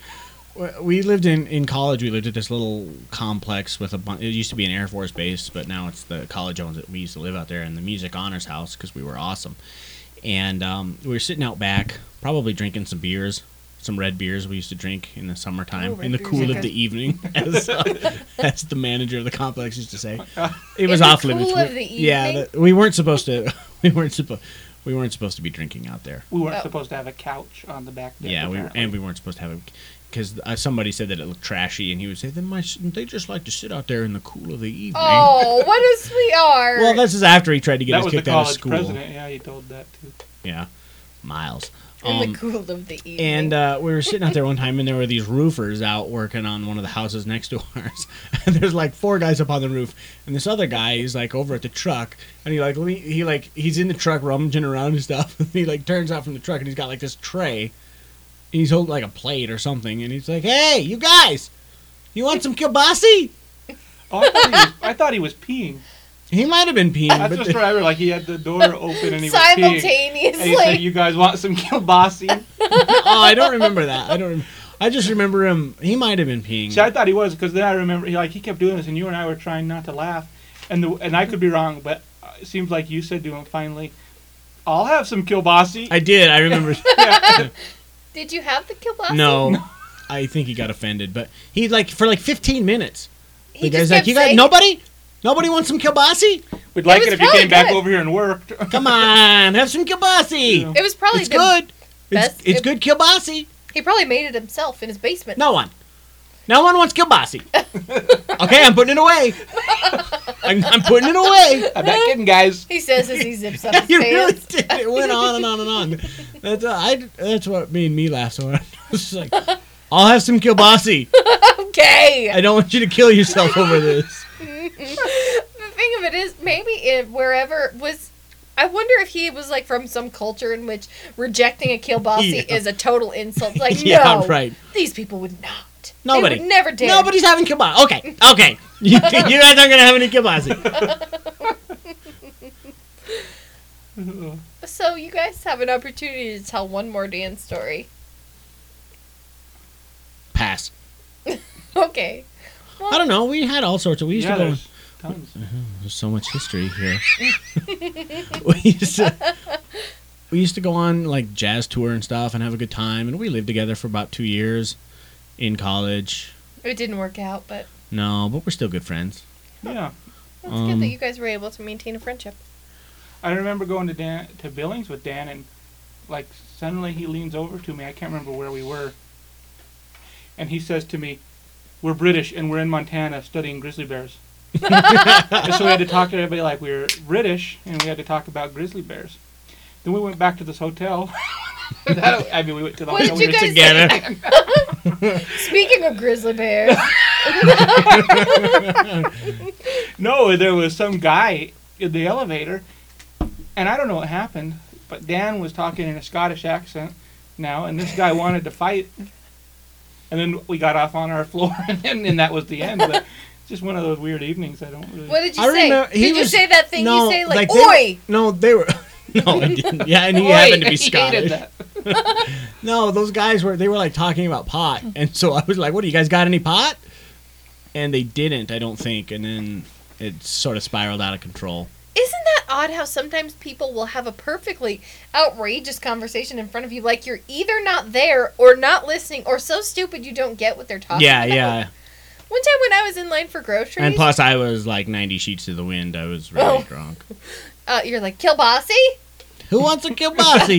We lived in, in college. We lived at this little complex with a bunch. It used to be an Air Force base, but now it's the college owns it. We used to live out there in the music honors house because we were awesome. And um, we were sitting out back, probably drinking some beers, some red beers we used to drink in the summertime, Oh, red in the beers cool are of good. the evening, as, uh, as the manager of the complex used to say. It was the off cool limits. of We- the yeah, evening? the, we weren't supposed to. We weren't supposed. We weren't supposed to be drinking out there. We weren't Oh. supposed to have a couch on the back deck. Yeah, we apparently. and we weren't supposed to have it because uh, somebody said that it looked trashy, and he would say, "Then my s- they just like to sit out there in the cool of the evening." Oh, what a sweetheart. Well, this is after he tried to get that us was the kicked out of college school. president. Yeah, he told that too. Yeah, Miles. in Um, the cool of the evening. and uh, we were sitting out there one time, and there were these roofers out working on one of the houses next to ours. And there's like four guys up on the roof, and this other guy is like over at the truck, and he like le- he like he's in the truck rummaging around and stuff. And he like turns out from the truck, and he's got like this tray, and he's holding like a plate or something, and he's like, "Hey, you guys, you want some kielbasi?" Oh, I thought he was, I thought he was peeing. He might have been peeing, That's but just the- where I remember, like he had the door open and he was peeing. And he said, Simultaneously. "You guys want some kielbasi?" oh, I don't remember that. I don't. Rem- I just remember him. He might have been peeing. See, I thought he was because then I remember he like he kept doing this, and you and I were trying not to laugh, and the and I could be wrong, but uh, it seems like you said to him finally, "I'll have some kielbasi." I did. I remember. Yeah. Did you have the kielbasa? No, I think he got offended, but he like for like fifteen minutes. He The just guy's like, kept "You got saying- nobody? Nobody wants some kielbasi? We'd like was it if you probably came back good. over here and worked. Come on, have some kielbasi. Yeah. It was probably It's the good. It's, best- it's it- good kielbasi. He probably made it himself in his basement. No one. No one wants kielbasi. Okay, I'm putting it away. I'm, I'm putting it away. I'm not kidding, guys. He says as he zips up his You really pants. did. It went on and on and on. That's uh, I. That's what made me laugh so hard. I was just like, I'll have some kielbasi. Okay. I don't want you to kill yourself over this. The thing of it is, maybe it, wherever was I wonder if he was like from some culture in which rejecting a kielbasa Yeah. is a total insult. Like, Yeah, no, right. these people would not. Nobody. They would never dare. Nobody's having kielbasa. Okay, okay. You, you guys aren't gonna have any kielbasa. So you guys have an opportunity to tell one more Dan story. Pass. Okay. Well, I don't know. We had all sorts of. We used Yeah, to go. there's tons. There's so much history here. we used to. We used to go on like jazz tour and stuff and have a good time, and we lived together for about two years in college. It didn't work out, but No, but we're still good friends. Yeah. it's Um, good that you guys were able to maintain a friendship. I remember going to Dan to Billings with Dan, and like suddenly he leans over to me. I can't remember where we were, and he says to me, "We're British and we're in Montana studying grizzly bears." And so we had to talk to everybody like we were British, and we had to talk about grizzly bears. Then we went back to this hotel. That- I mean, we went to the What hotel. did we you were guys together. Speaking of grizzly bears, No, there was some guy in the elevator, and I don't know what happened, but Dan was talking in a Scottish accent now, and this guy wanted to fight. And then we got off on our floor, and, then, and that was the end. But just one of those weird evenings. I don't really. what did you I say? remember- he Did you was- say that thing no, you say like, like they were- "Oi"? No, they were. No, I didn't. Yeah, and he Oi, happened to be he hated Scottish. that. No, those guys were. They were like talking about pot, and so I was like, "What do you guys got? Any pot?" And they didn't. I don't think. And then it sort of spiraled out of control. Isn't that odd how sometimes people will have a perfectly outrageous conversation in front of you, like you're either not there or not listening or so stupid you don't get what they're talking Yeah, about? yeah. One time when I was in line for groceries, And plus, I was like ninety sheets to the wind. I was really Oh. drunk. uh, you're like, "Kielbasa?" Who wants a kielbasa?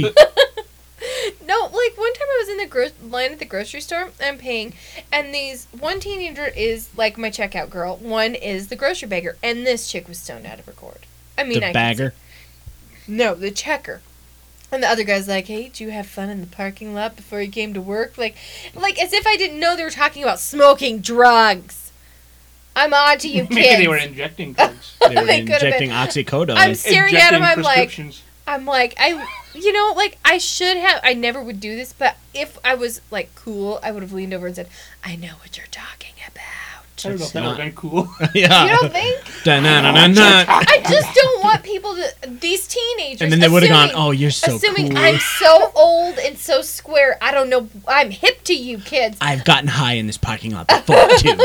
No, like one time I was in the gro- line at the grocery store, I'm paying, and these one teenager is like my checkout girl, one is the grocery bagger, and this chick was stoned out of her gourd. I mean, The I can bagger. say- no, the checker. And the other guy's like, "Hey, did you have fun in the parking lot before you came to work?" Like, like as if I didn't know they were talking about smoking drugs. I'm on to you, kids. Maybe they were injecting drugs. They were They could've injecting oxycodone. I'm staring at him. Injecting I'm like, prescriptions. I'm like, I, you know, like I should have. I never would do this, but if I was like cool, I would have leaned over and said, "I know what you're talking about." I don't know if that would not- have been cool. yeah. You don't think? Da-na-na-na-na. I just don't want people to. These teenagers. And then they would have gone, assuming- "Oh, you're so assuming cool. I'm so old and so square. I don't know. I'm hip to you kids. I've gotten high in this parking lot before too."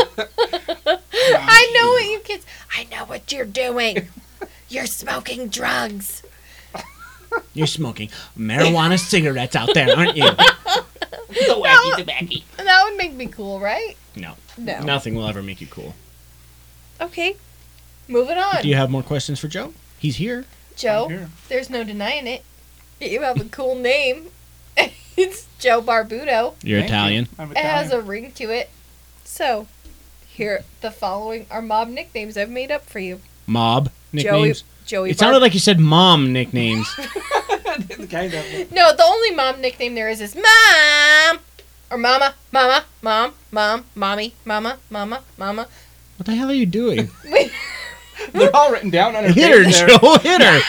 I know what you kids. I know what you're doing. You're smoking drugs. You're smoking marijuana cigarettes out there, aren't you? The wacky tobacco. That would make me cool, right? No. No. Nothing will ever make you cool. Okay. Moving on. Do you have more questions for Joe? He's here. Joe, Here. there's no denying it. You have a cool name. It's Joe Barbuto. You're Thank you. Italian. I'm It has Italian. a ring to it. So, here, the following are mob nicknames I've made up for you. Mob nicknames. Joey. Joey. It sounded like you said mom nicknames. kind of. No, the only mom nickname there is is mom or mama, mama, mom, mom, mommy, mama, mama, mama. What the hell are you doing? They're all written down on her Hit her, face there. Joe. Hit her.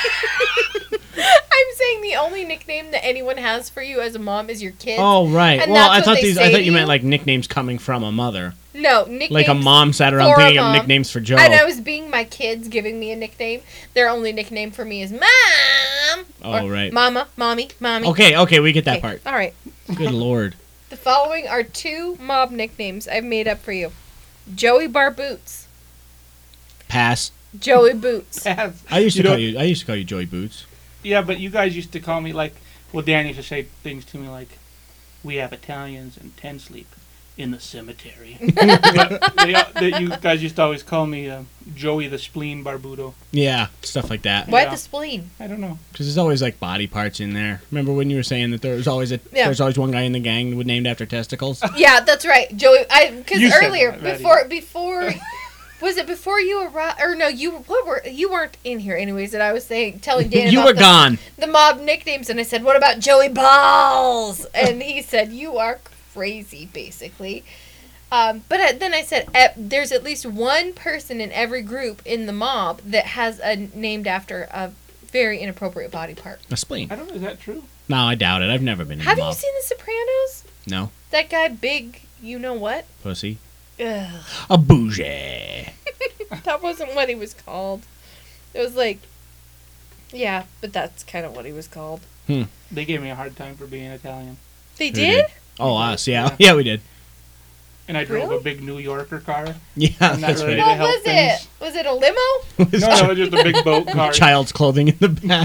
I'm saying the only nickname that anyone has for you as a mom is your kids. Oh right. And Well, that's I what thought they these. say I to thought you meant you? like nicknames coming from a mother. No, nicknames. Like a mom sat around for a thinking of mom. nicknames for Joe. And I was being my kids giving me a nickname. Their only nickname for me is mom. Oh, or right. Mama, mommy, mommy. Okay, okay, we get that Okay, part. All right. Good lord. The following are two mob nicknames I've made up for you. Joey Barboots. Pass. Joey Boots. Have- I used to You call don't- you. I used to call you Joey Boots. Yeah, but you guys used to call me like, well, Dan used to say things to me like, "We have Italians and ten sleep in the cemetery." But they, they, you guys used to always call me uh, Joey the Spleen Barbuto. Yeah, stuff like that. Why Yeah. the spleen? I don't know. Because there's always like body parts in there. Remember when you were saying that there was always a Yeah. there's always one guy in the gang with named after testicles? Yeah, that's right. Joey, I because You said earlier that, Maddie. before before was it before you arrived or no, you what were you weren't in here anyways, and I was saying telling Dan you about were the, gone. the mob nicknames, and I said, "What about Joey Balls?" And he said, "You are crazy," basically. Um, but I, then I said, eh, "There's at least one person in every group in the mob that has a named after a very inappropriate body part. A spleen. I don't know. Is that true? No, I doubt it. I've never been in Have a you mob. seen The Sopranos? No. That guy, big, you know what? Pussy. Ugh. A bougie. That wasn't what he was called. It was like, yeah, but that's kind of what he was called. They gave me a hard time for being Italian. They Who did? Oh, us. Yeah. Yeah. Yeah, we did. And I drove Really? a big New Yorker car. Yeah, I'm not that's really right. What help was things. it? Was it a limo? It was No, no, just a big boat car. child's clothing in the back.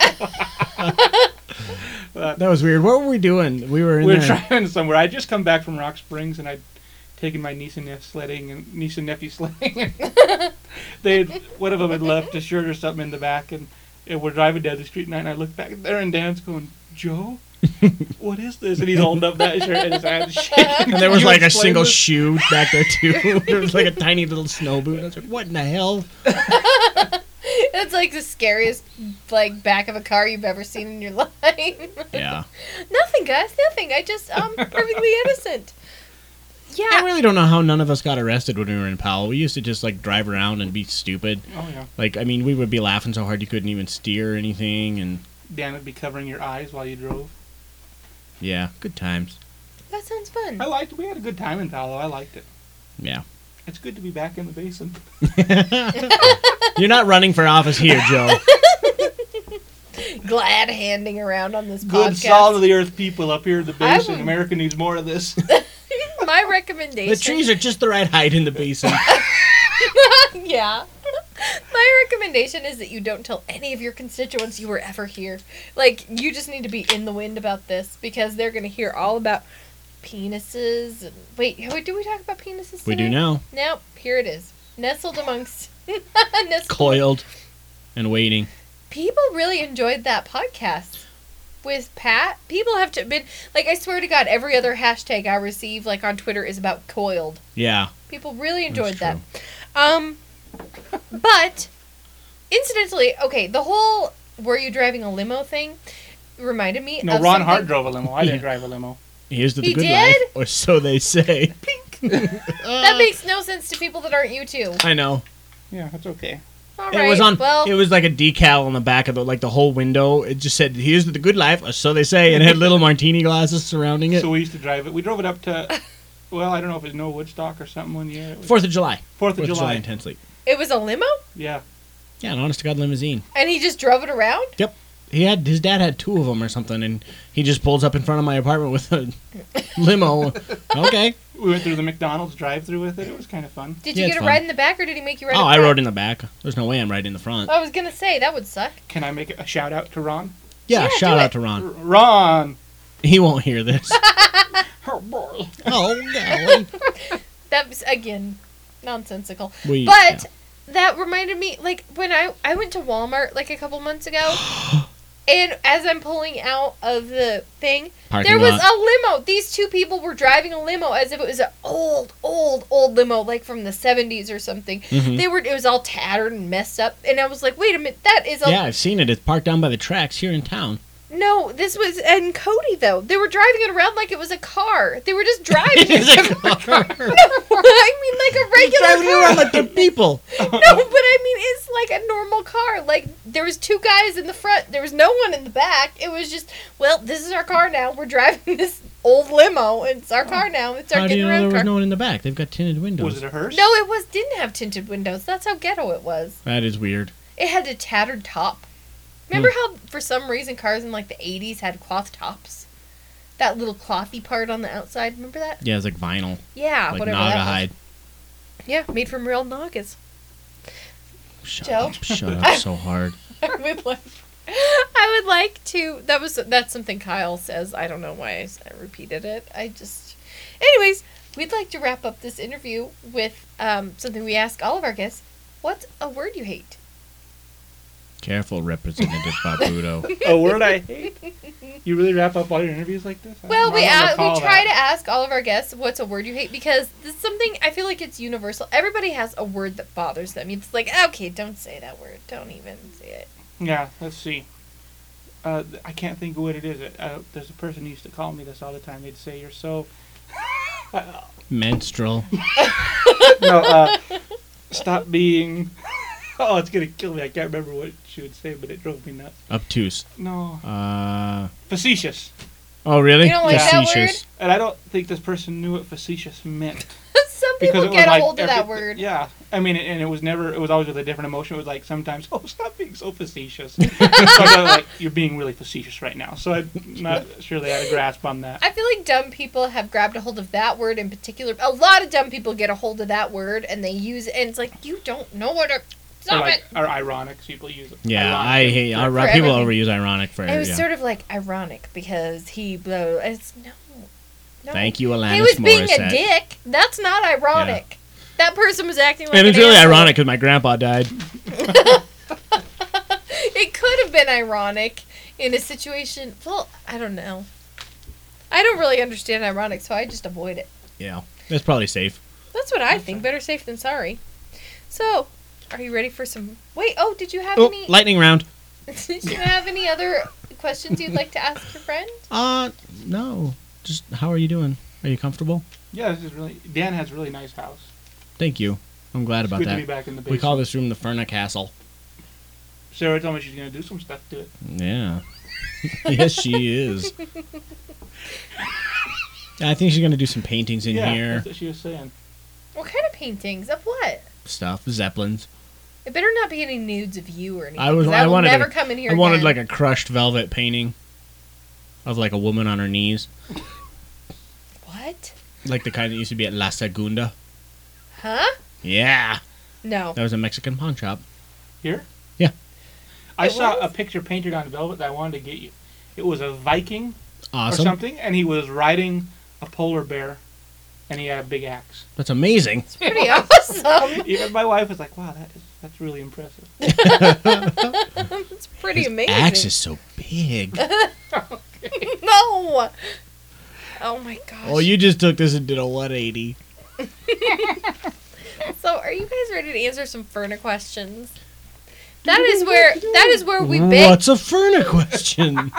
Uh, That was weird. What were we doing? We were in we were there. driving somewhere. I'd just come back from Rock Springs and I'd taken my niece and nephew sledding and niece and nephew sledding. they one of them had left a shirt or something in the back, and, and we're driving down the street at night. And I look back there, and Dan's going, "Joe, what is this?" And he's holding up that shirt, and his hands shaking. And there was You like a explain single this? shoe back there too. There was like a tiny little snow boot. I was like, "What in the hell?" That's like the scariest, like, back of a car you've ever seen in your life. Yeah. Nothing, guys. Nothing. I just, um, perfectly innocent. I Yeah. really don't know how none of us got arrested when we were in Powell. We used to just like drive around and be stupid. Oh yeah. Like, I mean, we would be laughing so hard you couldn't even steer or anything, and Dan would be covering your eyes while you drove. yeah, good times. That sounds fun. I liked. We had a good time in Palo. I liked it. Yeah. It's good to be back in the basin. You're not running for office here, Joe. Glad handing around on this Good, podcast. salt of the earth people up here in the I basin. would- America needs more of this. My recommendation. The trees are just the right height in the basin. Yeah. My recommendation is that you don't tell any of your constituents you were ever here. Like, you just need to be in the wind about this because they're going to hear all about penises. And, wait, wait, do we talk about penises We today? do now. Nope, here it is. Nestled amongst... nestled Coiled and waiting. People really enjoyed that podcast with Pat. People have to been like, I swear to God, every other hashtag I receive like on Twitter is about coiled. Yeah. People really enjoyed That's that. Um, but incidentally, okay, the whole "were you driving a limo" thing reminded me. No, of Ron something- Hart drove a limo. I didn't Yeah. drive a limo. Here's to the He good did? life, or so they say. That makes no sense to people that aren't you two. I know. Yeah, that's okay. All It right, was on. well, It was like a decal on the back of the like the whole window. It just said, "Here's to the good life," or so they say, and it had little martini glasses surrounding it. So we used to drive it. We drove it up to, well, I don't know if it was no Woodstock or something one year. It was Fourth of July. Fourth of Fourth of July July. intensely. it was a limo, Yeah. Yeah, an honest to God limousine. and he just drove it around. He had his dad had two of them or something, and he just pulls up in front of my apartment with a limo. Okay. We went through the McDonald's drive-through with it. It was kind of fun. Did Yeah, you it's get a fun. ride in the back, or did he make you ride? Oh, in the I front? rode in the back. There's no way I'm right in the front. I was gonna say that would suck. Can I make a shout out to Ron? Yeah, Yeah, shout do out it. to R- Ron. Ron. He won't hear this. Oh boy. Oh, golly. That was again nonsensical. We, But that reminded me, like when I I went to Walmart like a couple months ago, and as I'm pulling out of the thing, Parking there was lot. a limo. These two people were driving a limo as if it was an old, old, old limo, like from the seventies or something. Mhm. They were. It was all tattered and messed up, and I was like, "Wait a minute, that is a Yeah, I've seen it. It's parked down by the tracks here in town. no." This was in Cody though. They were driving it around like it was a car. They were just driving It's it. a car. I mean, like a regular Driving car. around like they're people. No, but I mean, it's like a normal car. Like, there was two guys in the front. There was no one in the back. It was just, well, this is our car now. We're driving this old limo. It's our car now. It's our How do getting you know around there was car. no one in the back? They've got tinted windows. Was it a hearse? No, it was didn't have tinted windows. That's how ghetto it was. That is weird. It had a tattered top. Remember Hmm. how, for some reason, cars in like the eighties had cloth tops? That little clothy part on the outside. Remember that? Yeah, it's like vinyl, Yeah, like whatever naga that was. hide. Yeah, made from real nagas. Shut Joe? up! Shut up so hard. I would like, I would like to. That was that's something Kyle says. I don't know why I, s- I repeated it. I just, anyways, we'd like to wrap up this interview with um, something we ask all of our guests. What's a word you hate? Careful, Representative Babudo. A word I hate? You really wrap up all your interviews like this? I Well, don't- we I don't a- we recall try that. to ask all of our guests what's a word you hate because this is something I feel like it's universal. Everybody has a word that bothers them. It's like, okay, don't say that word. Don't even say it. Yeah, let's see. Uh, th- I can't think of what it is. Uh, there's a person who used to call me this all the time. They'd say, "You're so." Menstrual. No, uh, stop being. Oh, it's gonna kill me. I can't remember what she would say, but it drove me nuts. Obtuse. No. Uh. Facetious. Oh, really? You don't like that Facetious. And I don't think this person knew what facetious meant. Some Because people it was get a like hold of that every- word. Yeah. I mean, and it was never, it was always with a different emotion. It was like sometimes, oh, stop being so facetious. So I was like, you're being really facetious right now. So I'm not sure they had a grasp on that. I feel like dumb people have grabbed a hold of that word in particular. A lot of dumb people get a hold of that word and they use it, and it's like, you don't know what to. Or Stop like, it! or ironic. People use it. Yeah, Ironic. I hate For- ir- for people everything. overuse ironic for It was yeah. sort of like ironic because he blew. It's no. no. Thank you, Alanis He was being Morissette. a dick. That's not ironic. That person was acting like And it's an really asshole. ironic because my grandpa died. It could have been ironic in a situation. Well, I don't know. I don't really understand ironic, so I just avoid it. Yeah, that's probably safe. That's what I think. Better safe than sorry. So, are you ready for some? Wait. Oh, did you have Oh, any? lightning round. Did you have any other questions you'd like to ask your friend? Uh, no. Just how are you doing? Are you comfortable? Yeah, this is really. Dan has a really nice house. Thank you. I'm glad It's about good to be that. back in the We basement. call this room the Ferna Castle. Sarah told me she's gonna do some stuff to it. Yeah. Yes, she is. I think she's gonna do some paintings in yeah, here. that's what she was saying. What kind of paintings? Of what? Stuff, zeppelins. It better not be any nudes of you or anything. I was. 'cause I will wanted. never a- come in here I wanted again. like a crushed velvet painting of like a woman on her knees, What? like the kind that used to be at La Segunda. Huh? Yeah, No. that was a Mexican pawn shop. Here? Yeah. I It saw was? a picture painted on velvet that I wanted to get you. It was a Viking or Awesome. something, and he was riding a polar bear, and he had a big axe. That's amazing. Pretty awesome. Even my wife was like, "Wow, that is that's really impressive." It's pretty His amazing. axe is so big. No. Oh my gosh. Oh, you just took this and did a one eighty. So, are you guys ready to answer some Ferna questions? That is where that is where we beg What's a Ferna question?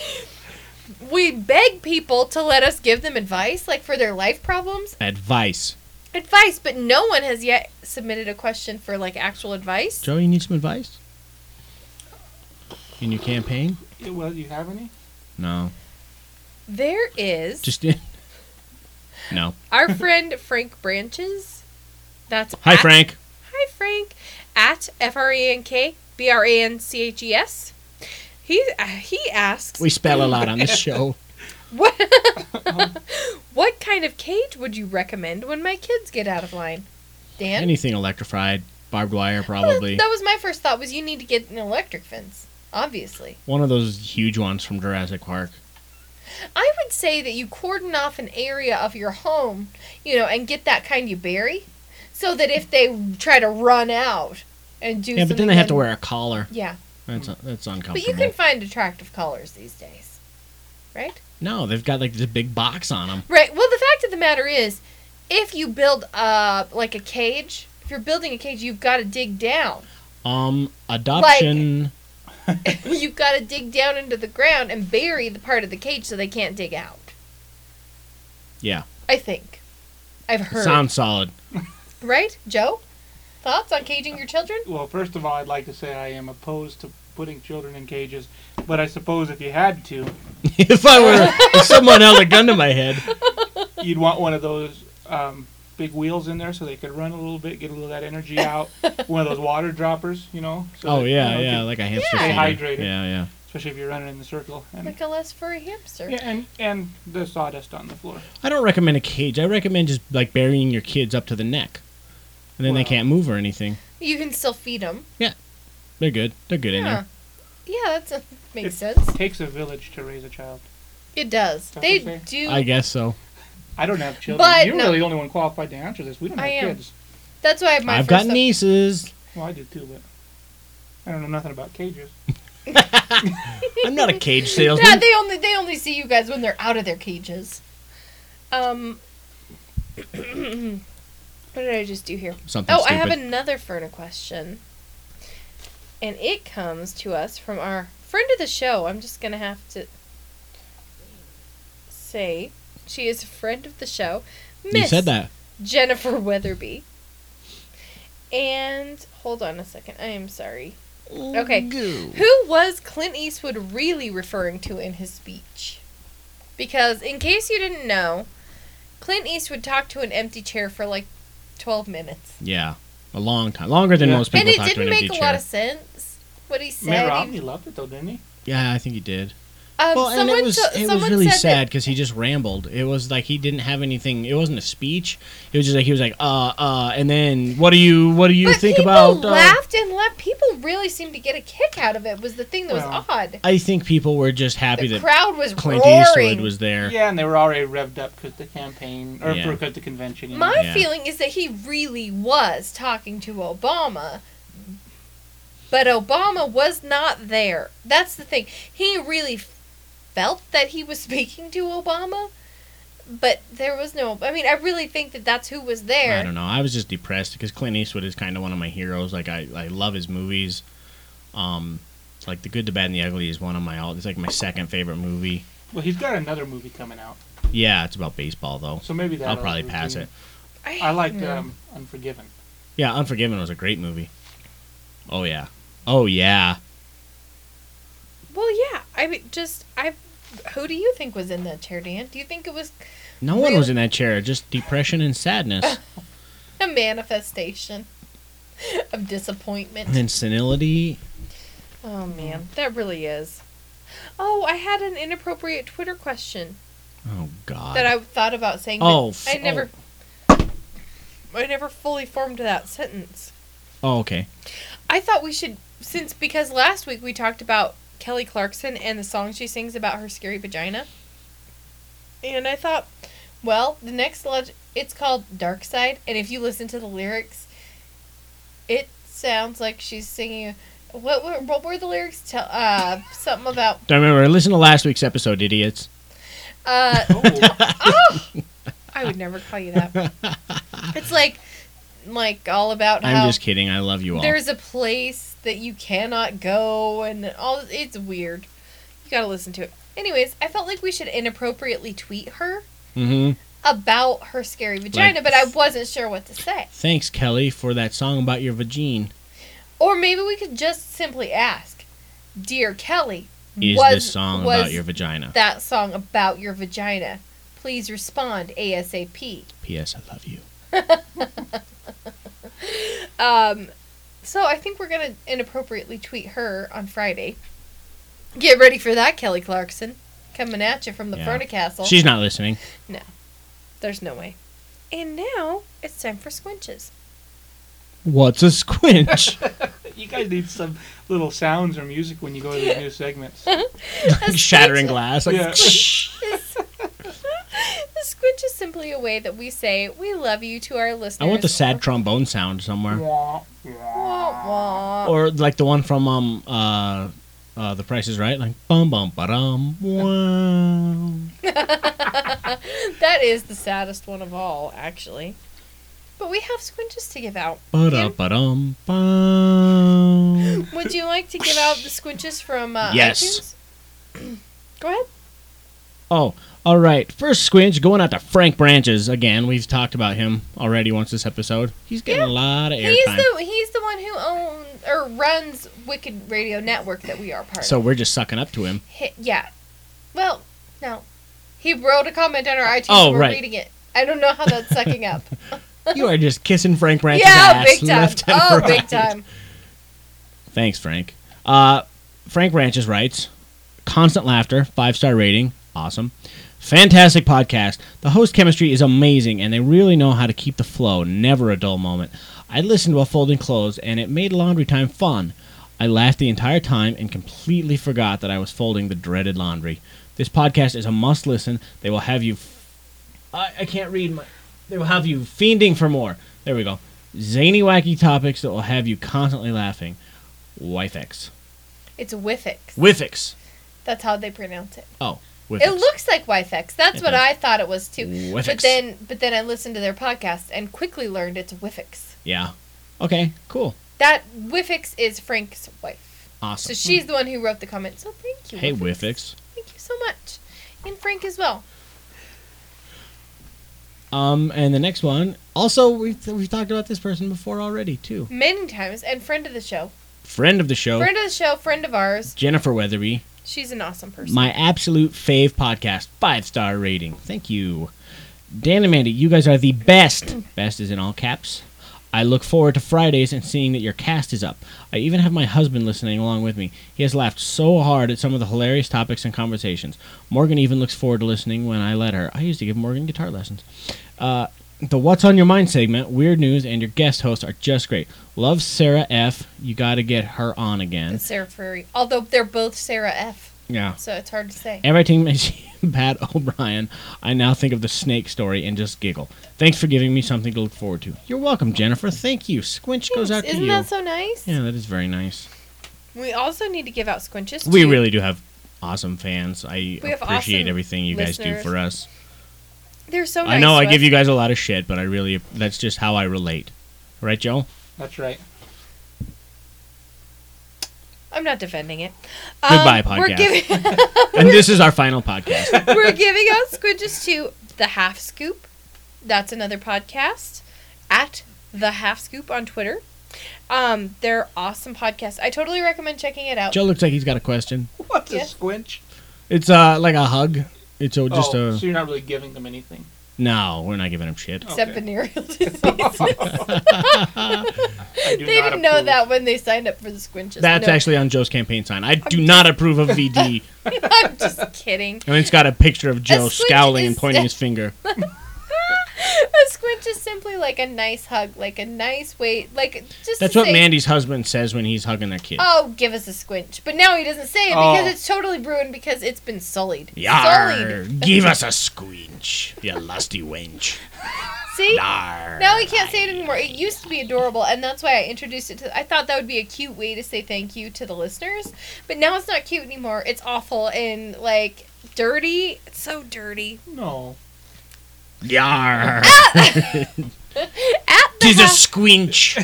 we beg people to let us give them advice, like for their life problems. Advice. Advice, but no one has yet submitted a question for like actual advice. Joe, you need some advice? In your campaign? Yeah, well, do you have any? No. There is Just in. No. our friend Frank Branches. That's Hi, at- Frank. Hi, Frank. At F R A N K B R A N C H E S. He uh, he asks We spell a lot on this show. what what kind of cage would you recommend when my kids get out of line? Dan? Anything electrified, barbed wire, Well, probably. that was my first thought. Was you need to get an electric fence, obviously. One of those huge ones from Jurassic Park. I would say that you cordon off an area of your home, you know, and get that kind you bury, so that if they try to run out and do Yeah, but then something they have to then- wear a collar. Yeah, That's that's uncomfortable. but you can find attractive collars these days, right? No, they've got like this big box on them. Right. Well, the fact of the matter is, if you build uh like a cage, if you're building a cage, you've got to dig down. Um, adoption. You've got to dig down into the ground and bury the part of the cage so they can't dig out. Yeah, I think. I've heard. sounds solid. Right, Joe? Thoughts on caging your children? Well, first of all, I'd like to say I am opposed to putting children in cages, but I suppose if you had to, If I were, if someone held a gun to my head, you'd want one of those um, big wheels in there so they could run a little bit, get a little of that energy out. One of those water droppers, you know. So oh that, yeah, you know, yeah, could- like a hamster Yeah. feeder. Stay hydrated. Yeah, yeah. especially if you're running in the circle. And, Like a less furry hamster. yeah, and and the sawdust on the floor. I don't recommend a cage. I recommend just like burying your kids up to the neck, and then they Well. can't move or anything. You can still feed them. They're good. They're good in Yeah. there. Yeah, that's a, makes It sense. takes a village to raise a child. It does. That's They what they do. I guess so. I don't have children. But You're no. really the only one qualified to answer this. We don't I have am. kids. That's why my I've first got thought- nieces. Well, I do too, but I don't know nothing about cages. I'm not a cage Yeah, salesman. they only they only see you guys when they're out of their cages. Um. What did I just do here? Something Oh, stupid. I have another Ferna question. And it comes to us from our friend of the show. I'm just going to have to say she is a friend of the show. You Miss said that. Jennifer Weatherby. And hold on a second. I am sorry. Okay. Go. Who was Clint Eastwood really referring to in his speech? Because, in case you didn't know, Clint Eastwood talked to an empty chair for like twelve minutes. Yeah, a long time, longer than Yeah. most people And it talk to didn't an empty make a chair. lot of sense. What he said. Mitt He- Romney loved it though, didn't he? Yeah, I think he did. Um, Well, and someone it was to- it was someone really said sad that- because he just rambled. It was like he didn't have anything. It wasn't a speech. It was just like he was like, uh, uh, and then what do you what do you but think people about? Uh, laughed and laughed. People really seemed to get a kick out of it. Was the thing that was Well, odd. I think people were just happy The that crowd was Clint roaring. Eastwood was there. Yeah, and they were already revved up because the campaign or Yeah. because the convention. You know? My Yeah. feeling is that he really was talking to Obama, but Obama was not there. That's the thing. He really felt that he was speaking to Obama, but there was no. I mean, I really think that that's who was there. I don't know. I was just depressed because Clint Eastwood is kind of one of my heroes. Like I, I love his movies. Um, like The Good, the Bad, and the Ugly is one of my all. It's like my second favorite movie. Well, he's got another movie coming out, Yeah, it's about baseball though. so maybe that I'll probably pass it. I liked Yeah. um, Unforgiven. Yeah, Unforgiven was a great movie. Oh yeah. Oh yeah. Well, yeah. I mean, just I. Who do you think was in that chair, Dan? Do you think it was No one Real- was in that chair. Just depression and sadness a manifestation of disappointment? and senility. Oh man, that really is. Oh, I had an inappropriate Twitter question Oh God. that I thought about saying. but Oh, f- I never. I never fully formed that sentence. Oh okay. I thought we should, since because last week we talked about Kelly Clarkson and the song she sings about her scary vagina, and I thought, well, the next leg it's called Dark Side, and if you listen to the lyrics, it sounds like she's singing. What were, what were the lyrics? Tell uh something about Don't remember. Listen to last week's episode, idiots. uh. Oh, I would never call you that. It's like, like all about I'm how just kidding. I love you all. there's a place that you cannot go, and all. It's weird. You gotta listen to it. Anyways, I felt like we should inappropriately tweet her Mm-hmm. about her scary vagina, Like- but I wasn't sure what to say. Thanks, Kelly, for that song about your vagine. Or maybe we could just simply ask, "Dear Kelly, Is was, this song was about your vagina? that song about your vagina? Please respond ASAP." P S. I love you. Um, so I think we're gonna inappropriately tweet her on Friday. Get ready for that, Kelly Clarkson, coming at you from the Yeah. Ferna Castle. She's not listening. There's no way. And now it's time for squinches. What's a squinch? you guys need some little sounds or music when you go to these new segments. A Shattering squinch- glass. Like, Yeah. A squinch is simply a way that we say we love you to our listeners. I want the sad trombone sound somewhere. Wah, Wah, wah. wah. Or like the one from um uh uh The Price is Right, like bum bum ba dum wow. That is the saddest one of all, actually. But we have squinches to give out. Ba da ba dum bum. Would you like to give out the squinches from uh, Yes. iTunes? Go ahead. Oh, all right. First squinch going out to Frank Branches again. We've talked about him already once this episode. He's getting Yeah. a lot of He's airtime. the he's the one who owns or runs Wicked Radio Network that we are part So of. we're just sucking up to him. Hi- yeah. Well, no. He wrote a comment on our iTunes. Oh, and we're right. reading it. I don't know how that's sucking up. You are just kissing Frank Branches' yeah, ass big time. left and Oh, right. big time. Thanks, Frank. Uh, Frank Branches writes, constant laughter, five-star rating, awesome. Fantastic podcast. The host chemistry is amazing, and they really know how to keep the flow, never a dull moment. I listened while folding clothes, and it made laundry time fun. I laughed the entire time and completely forgot that I was folding the dreaded laundry. This podcast is a must-listen. They will have you... F- I, I can't read my... They will have you fiending for more. There we go. Zany, wacky topics that will have you constantly laughing. Wifex. It's Wifix. Wifix. That's how they pronounce it. Oh, Wifix. It looks like Wifix. That's It what does. I thought it was too. Wifix. But then, but then I listened to their podcast and quickly learned it's Wifix. Yeah. Okay, cool. That Wifix is Frank's wife. Awesome. So she's the one who wrote the comment. So thank you. Hey, Wifix. Wifix. Thank you so much. And Frank as well. Um, and the next one, also, we've, we've talked about this person before already, too. Many times. And friend of the show. Friend of the show. Friend of the show, friend of ours. Jennifer Weatherby. She's an awesome person. My absolute fave podcast. Five-star rating. Thank you. Dan and Mandy, you guys are the best. Best is in all caps. I look forward to Fridays and seeing that your cast is up. I even have my husband listening along with me. He has laughed so hard at some of the hilarious topics and conversations. Morgan even looks forward to listening when I let her. I used to give Morgan guitar lessons. Uh, the What's on Your Mind segment, Weird News, and your guest host are just great. Love Sarah F. You got to get her on again. And Sarah Furry. Although they're both Sarah F. Yeah. So it's hard to say. Everything makes Pat O'Brien. I now think of the snake story and just giggle. Thanks for giving me something to look forward to. You're welcome, Jennifer. Thank you. Squinch goes out to Isn't you. that so nice? Yeah, that is very nice. We also need to give out squinches. We too. really do have awesome fans. I We have appreciate awesome everything you guys do listeners. for us. They're so nice. I know I to give us. you guys a lot of shit, but I really that's just how I relate. Right, Joe? That's right. I'm not defending it. Goodbye, Um, We're podcast. giving, And this is our final podcast. we're giving out squinches to The Half Scoop. That's another podcast. At The Half Scoop on Twitter. Um, they're awesome podcasts. I totally recommend checking it out. Joe looks like he's got a question. What's Yeah. a squinch? It's uh like a hug. It's a, just oh, a so you're not really giving them anything. no. We're not giving him shit. Except Okay. venereal disease. I do They not didn't know approve. that when they signed up for the squinches. That's No. actually on Joe's campaign sign. I do not approve of V D. I'm just kidding. And it's got a picture of Joe squinch scowling and is- pointing his finger. A squinch is simply like a nice hug, like a nice way, like just. That's to what say, Mandy's husband says when he's hugging their kid. Oh, give us a squinch. But now he doesn't say it Oh. because it's totally ruined because it's been sullied. Yar, Sullied. give us a squinch, you lusty wench. See? Yar. Now he can't say it anymore. It used to be adorable, and that's why I introduced it to. I thought that would be a cute way to say thank you to the listeners, but now it's not cute anymore. It's awful and like dirty. It's so dirty. No. Yar. At the Tis a half, squinch.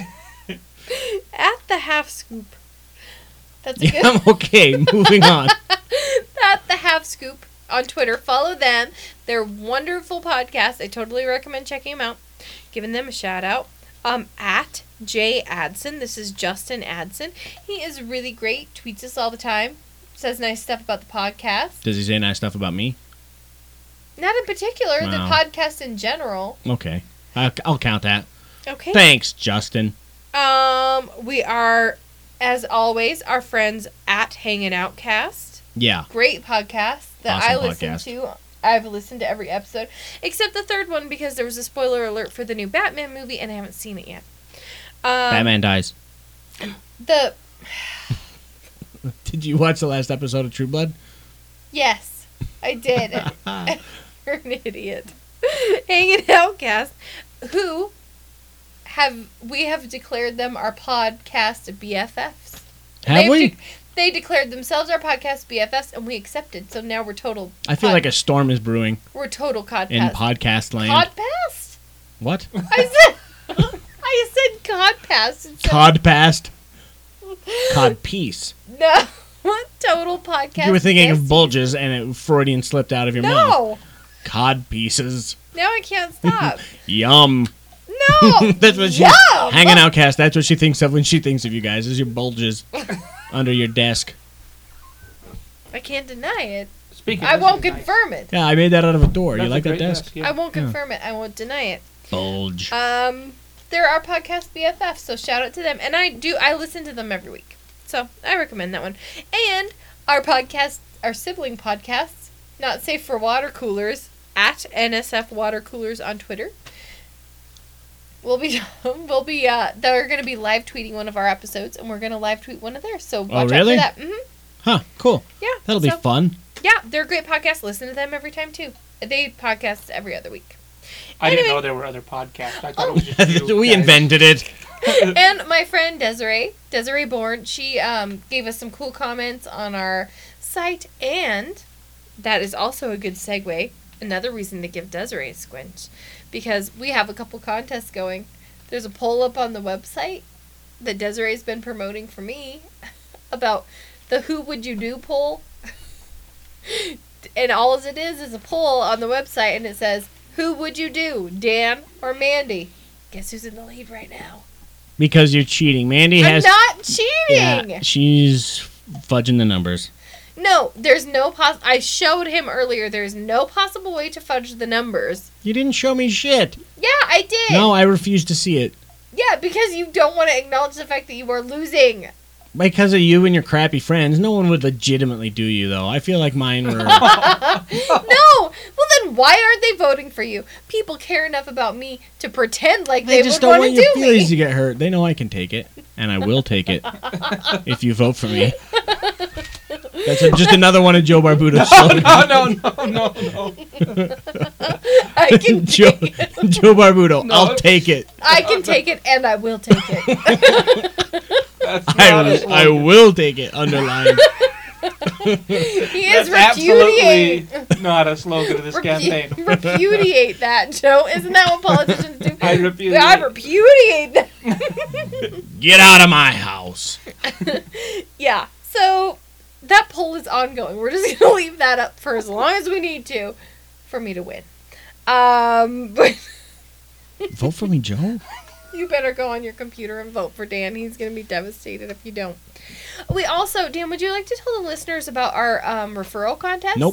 at the half scoop. That's a Yeah, good. I'm okay. Moving on. At the Half Scoop on Twitter. Follow them. They're wonderful podcasts. I totally recommend checking them out. Giving them a shout out. Um, at Jay Adson. This is Justin Adson. He is really great. Tweets us all the time. Says nice stuff about the podcast. Does he say nice stuff about me? Not in particular, the Wow. podcast in general. Okay. I'll, I'll count that. Okay. Thanks, Justin. Um, we are, as always, our friends at Hanging Outcast. Yeah. Great podcast that I Awesome listen podcast. to. I've listened to every episode, except the third one because there was a spoiler alert for the new Batman movie and I haven't seen it yet. Um, Batman dies. The Did you watch the last episode of True Blood? yes, I did. You're an idiot. Hanging Outcast, who have we have declared them our podcast B F Fs. Have They've we? de- they declared themselves our podcast B F Fs, and we accepted. So now we're total. I feel pod- like a storm is brewing we're total codcast. in podcast land. Codpast? What? I said. I said codpast. instead- Cod past. Cod piece. No. What total podcast? You were thinking of besties? bulges and it Freudian slipped out of your mouth. No. Cod pieces. Now I can't stop. Yum. No. That's what she Yum! hanging outcast. That's what she thinks of when she thinks of you guys. Is your bulges under your desk. I can't deny it. Speaking I of won't this is nice. confirm it. Yeah, I made that out of a door. That's you a like that great desk? yeah. I won't Yeah. confirm it. I won't deny it. Bulge. Um, they're our podcast B F Fs, so shout out to them. And I do, I listen to them every week. So I recommend that one. And our podcast, our sibling podcasts, Not Safe for Water Coolers, at N S F Water Coolers on Twitter. We'll be, we'll be, uh, they're going to be live tweeting one of our episodes, and we're going to live tweet one of theirs. So watch really? out for that. hmm Huh, cool. Yeah. That'll be so- fun. Yeah, they're a great podcast. Listen to them every time, too. They podcast every other week. I didn't Anyway. know there were other podcasts. I thought it was just you we guys. invented it. And my friend Desiree, Desiree Bourne, she um, gave us some cool comments on our site, and that is also a good segue. Another reason to give Desiree a squinch, because we have a couple contests going. There's a poll up on the website that Desiree's been promoting for me about the Who Would You Do poll. And all it is is a poll on the website, and it says, Who would you do, Dan or Mandy? Guess who's in the lead right now? Because you're cheating. Mandy I'm has. not cheating. Yeah, she's fudging the numbers. No, there's no poss. I showed him earlier. There's no possible way to fudge the numbers. You didn't show me shit. Yeah, I did. No, I refuse to see it. Yeah, because you don't want to acknowledge the fact that you are losing. Because of you and your crappy friends, no one would legitimately do you, though. I feel like mine were. No! Well, then why aren't they voting for you? People care enough about me to pretend like They they, just would don't want want to your do feelings to me. get hurt. They know I can take it, and I will take it if you vote for me. That's a, just another one of Joe Barbudo's slogans. No, no, no, no, no. I can Joe, take it. Joe Barbudo, No. I'll take it. I can take it, and I will take it. That's I, not a I slogan. will take it. Underlined. He is That's repudiate. absolutely not a slogan of this Repu- campaign. repudiate that, Joe. Isn't that what politicians do? I repudiate. I repudiate that. Get out of my house. Yeah. So that poll is ongoing. We're just gonna leave that up for as long as we need to, for me to win. Um, but Vote for me, Joe. you better go on your computer and vote for Dan. He's gonna be devastated if you don't. We also, Dan, would you like to tell the listeners about our um, referral contest? Nope.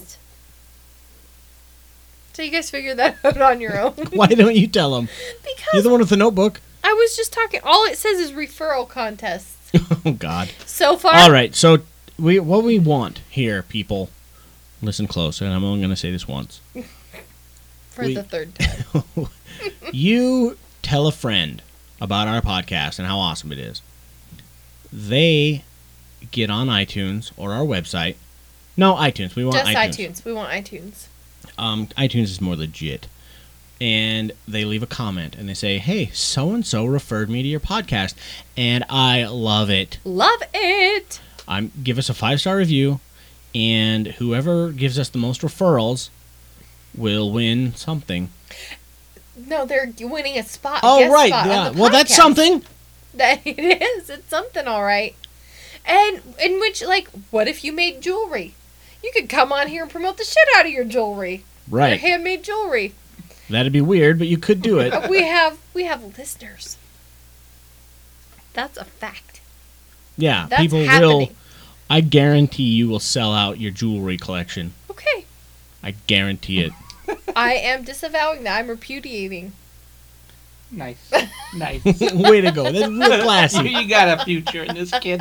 So you guys figure that out on your own. Why don't you tell them? You're Because the one with the notebook. I was just talking. All it says is referral contests. Oh, God. So far, All right, so we what we want here, people, listen close, and I'm only going to say this once. for we- the third time. You tell a friend about our podcast and how awesome it is. They get on iTunes or our website. No, iTunes. We want Just iTunes. iTunes. We want iTunes. Um, iTunes is more legit. And they leave a comment and they say, hey, so-and-so referred me to your podcast. And I love it. Love it. I'm give us a five-star review. And whoever gives us the most referrals will win something. No, they're winning a spot. Oh, guest right. spot on Yeah. the Well, that's podcast. something. That it is. It's something, all right. And in which, like, what if you made jewelry? You could come on here and promote the shit out of your jewelry. Your Right. handmade jewelry. That'd be weird, but you could do it. Uh, we have we have listeners. That's a fact. Yeah, That's people happening. will. I guarantee you will sell out your jewelry collection. Okay. I guarantee it. I am disavowing that. I'm repudiating. Nice. Nice. Way to go. That's real you, classy. you got a future in this kid.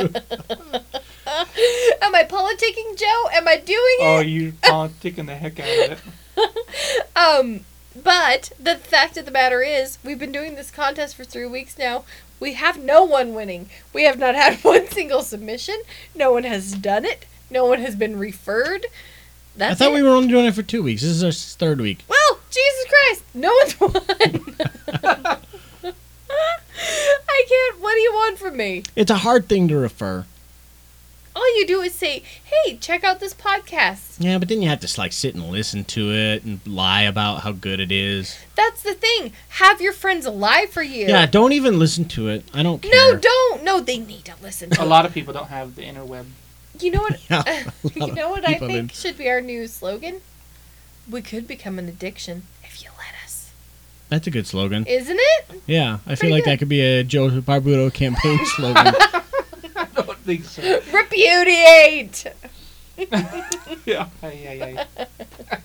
Am I politicking, Joe? Am I doing Oh, it? you're politicking the heck out of it. Um, but the fact of the matter is, we've been doing this contest for three weeks now. We have no one winning. We have not had one single submission. No one has done it. No one has been referred. That's I thought it. we were only doing it for two weeks. This is our third week. Well, Jesus Christ, no one's won. I can't. What do you want from me? It's a hard thing to refer. All you do is say, "Hey, check out this podcast." Yeah, but then you have to like sit and listen to it and lie about how good it is. That's the thing. Have your friends lie for you. Yeah, don't even listen to it. I don't care. No, don't. No, they need to listen to A it. lot of people don't have the interweb. You know what? Yeah, a lot you of know what I people think in. should be our new slogan? We could become an addiction if you let us. That's a good slogan. Isn't it? Yeah, I feel Pretty like good. that could be a Joe Barbudo campaign slogan. I don't think so. Repudiate. Yeah. Ay, ay, ay.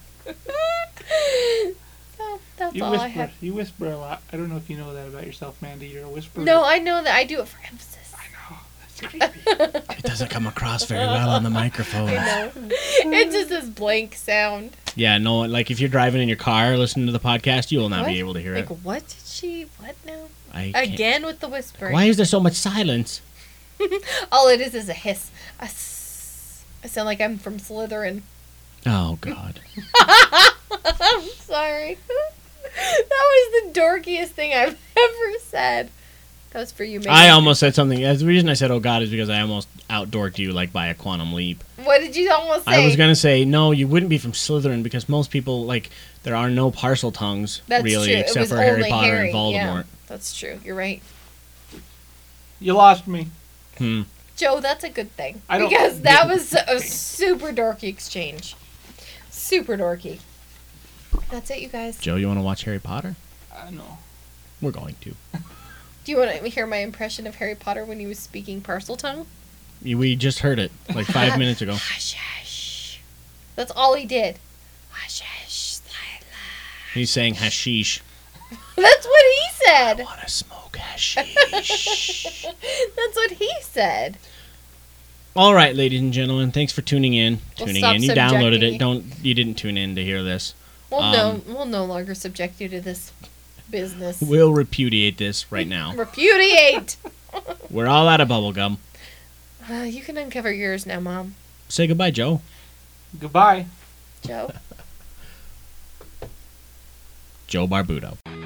So that's You all I whisper. have. You whisper a lot. I don't know if you know that about yourself, Mandy. You're a whisperer. No, I know that I do it for emphasis. I know. That's creepy. It doesn't come across very well on the microphone. I know. It's just this blank sound. Yeah, no, like if you're driving in your car listening to the podcast, you will not What? be able to hear Like, it. what did she? What now? I can't- Again with the whispering. Why is there so much silence? All it is is a hiss. A s- I sound like I'm from Slytherin. Oh, God. I'm sorry. That was the dorkiest thing I've ever said. That was for you, Megan. I almost said something. The reason I said, oh, God, is because I almost outdorked you, like, by a quantum leap. What did you almost say? I was going to say, no, you wouldn't be from Slytherin because most people, like, there are no parcel tongues, That's really, true. It except was for Harry only Potter Harry, and Voldemort. yeah. That's true. You're right. You lost me. Hmm. Joe, that's a good thing. I don't Because that get was a super dorky exchange. Super dorky. That's it, you guys. Joe, you want to watch Harry Potter? I know. We're going to. Do you want to hear my impression of Harry Potter when he was speaking parcel tongue? We just heard it like five minutes ago. Hush, hush. That's all he did. Hush, hush. He's saying hashish. That's what he said. I want to smoke hashish. That's what he said. All right, ladies and gentlemen, thanks for tuning in. We'll tuning stop in. You downloaded subjecting it. Don't you didn't tune in to hear this. We'll Um, no, we'll no longer subject you to this business. We'll repudiate this right now. Repudiate. We're all out of bubblegum. Uh, you can uncover yours now, Mom. Say goodbye, Joe. Goodbye. Joe. Joe Barbuto.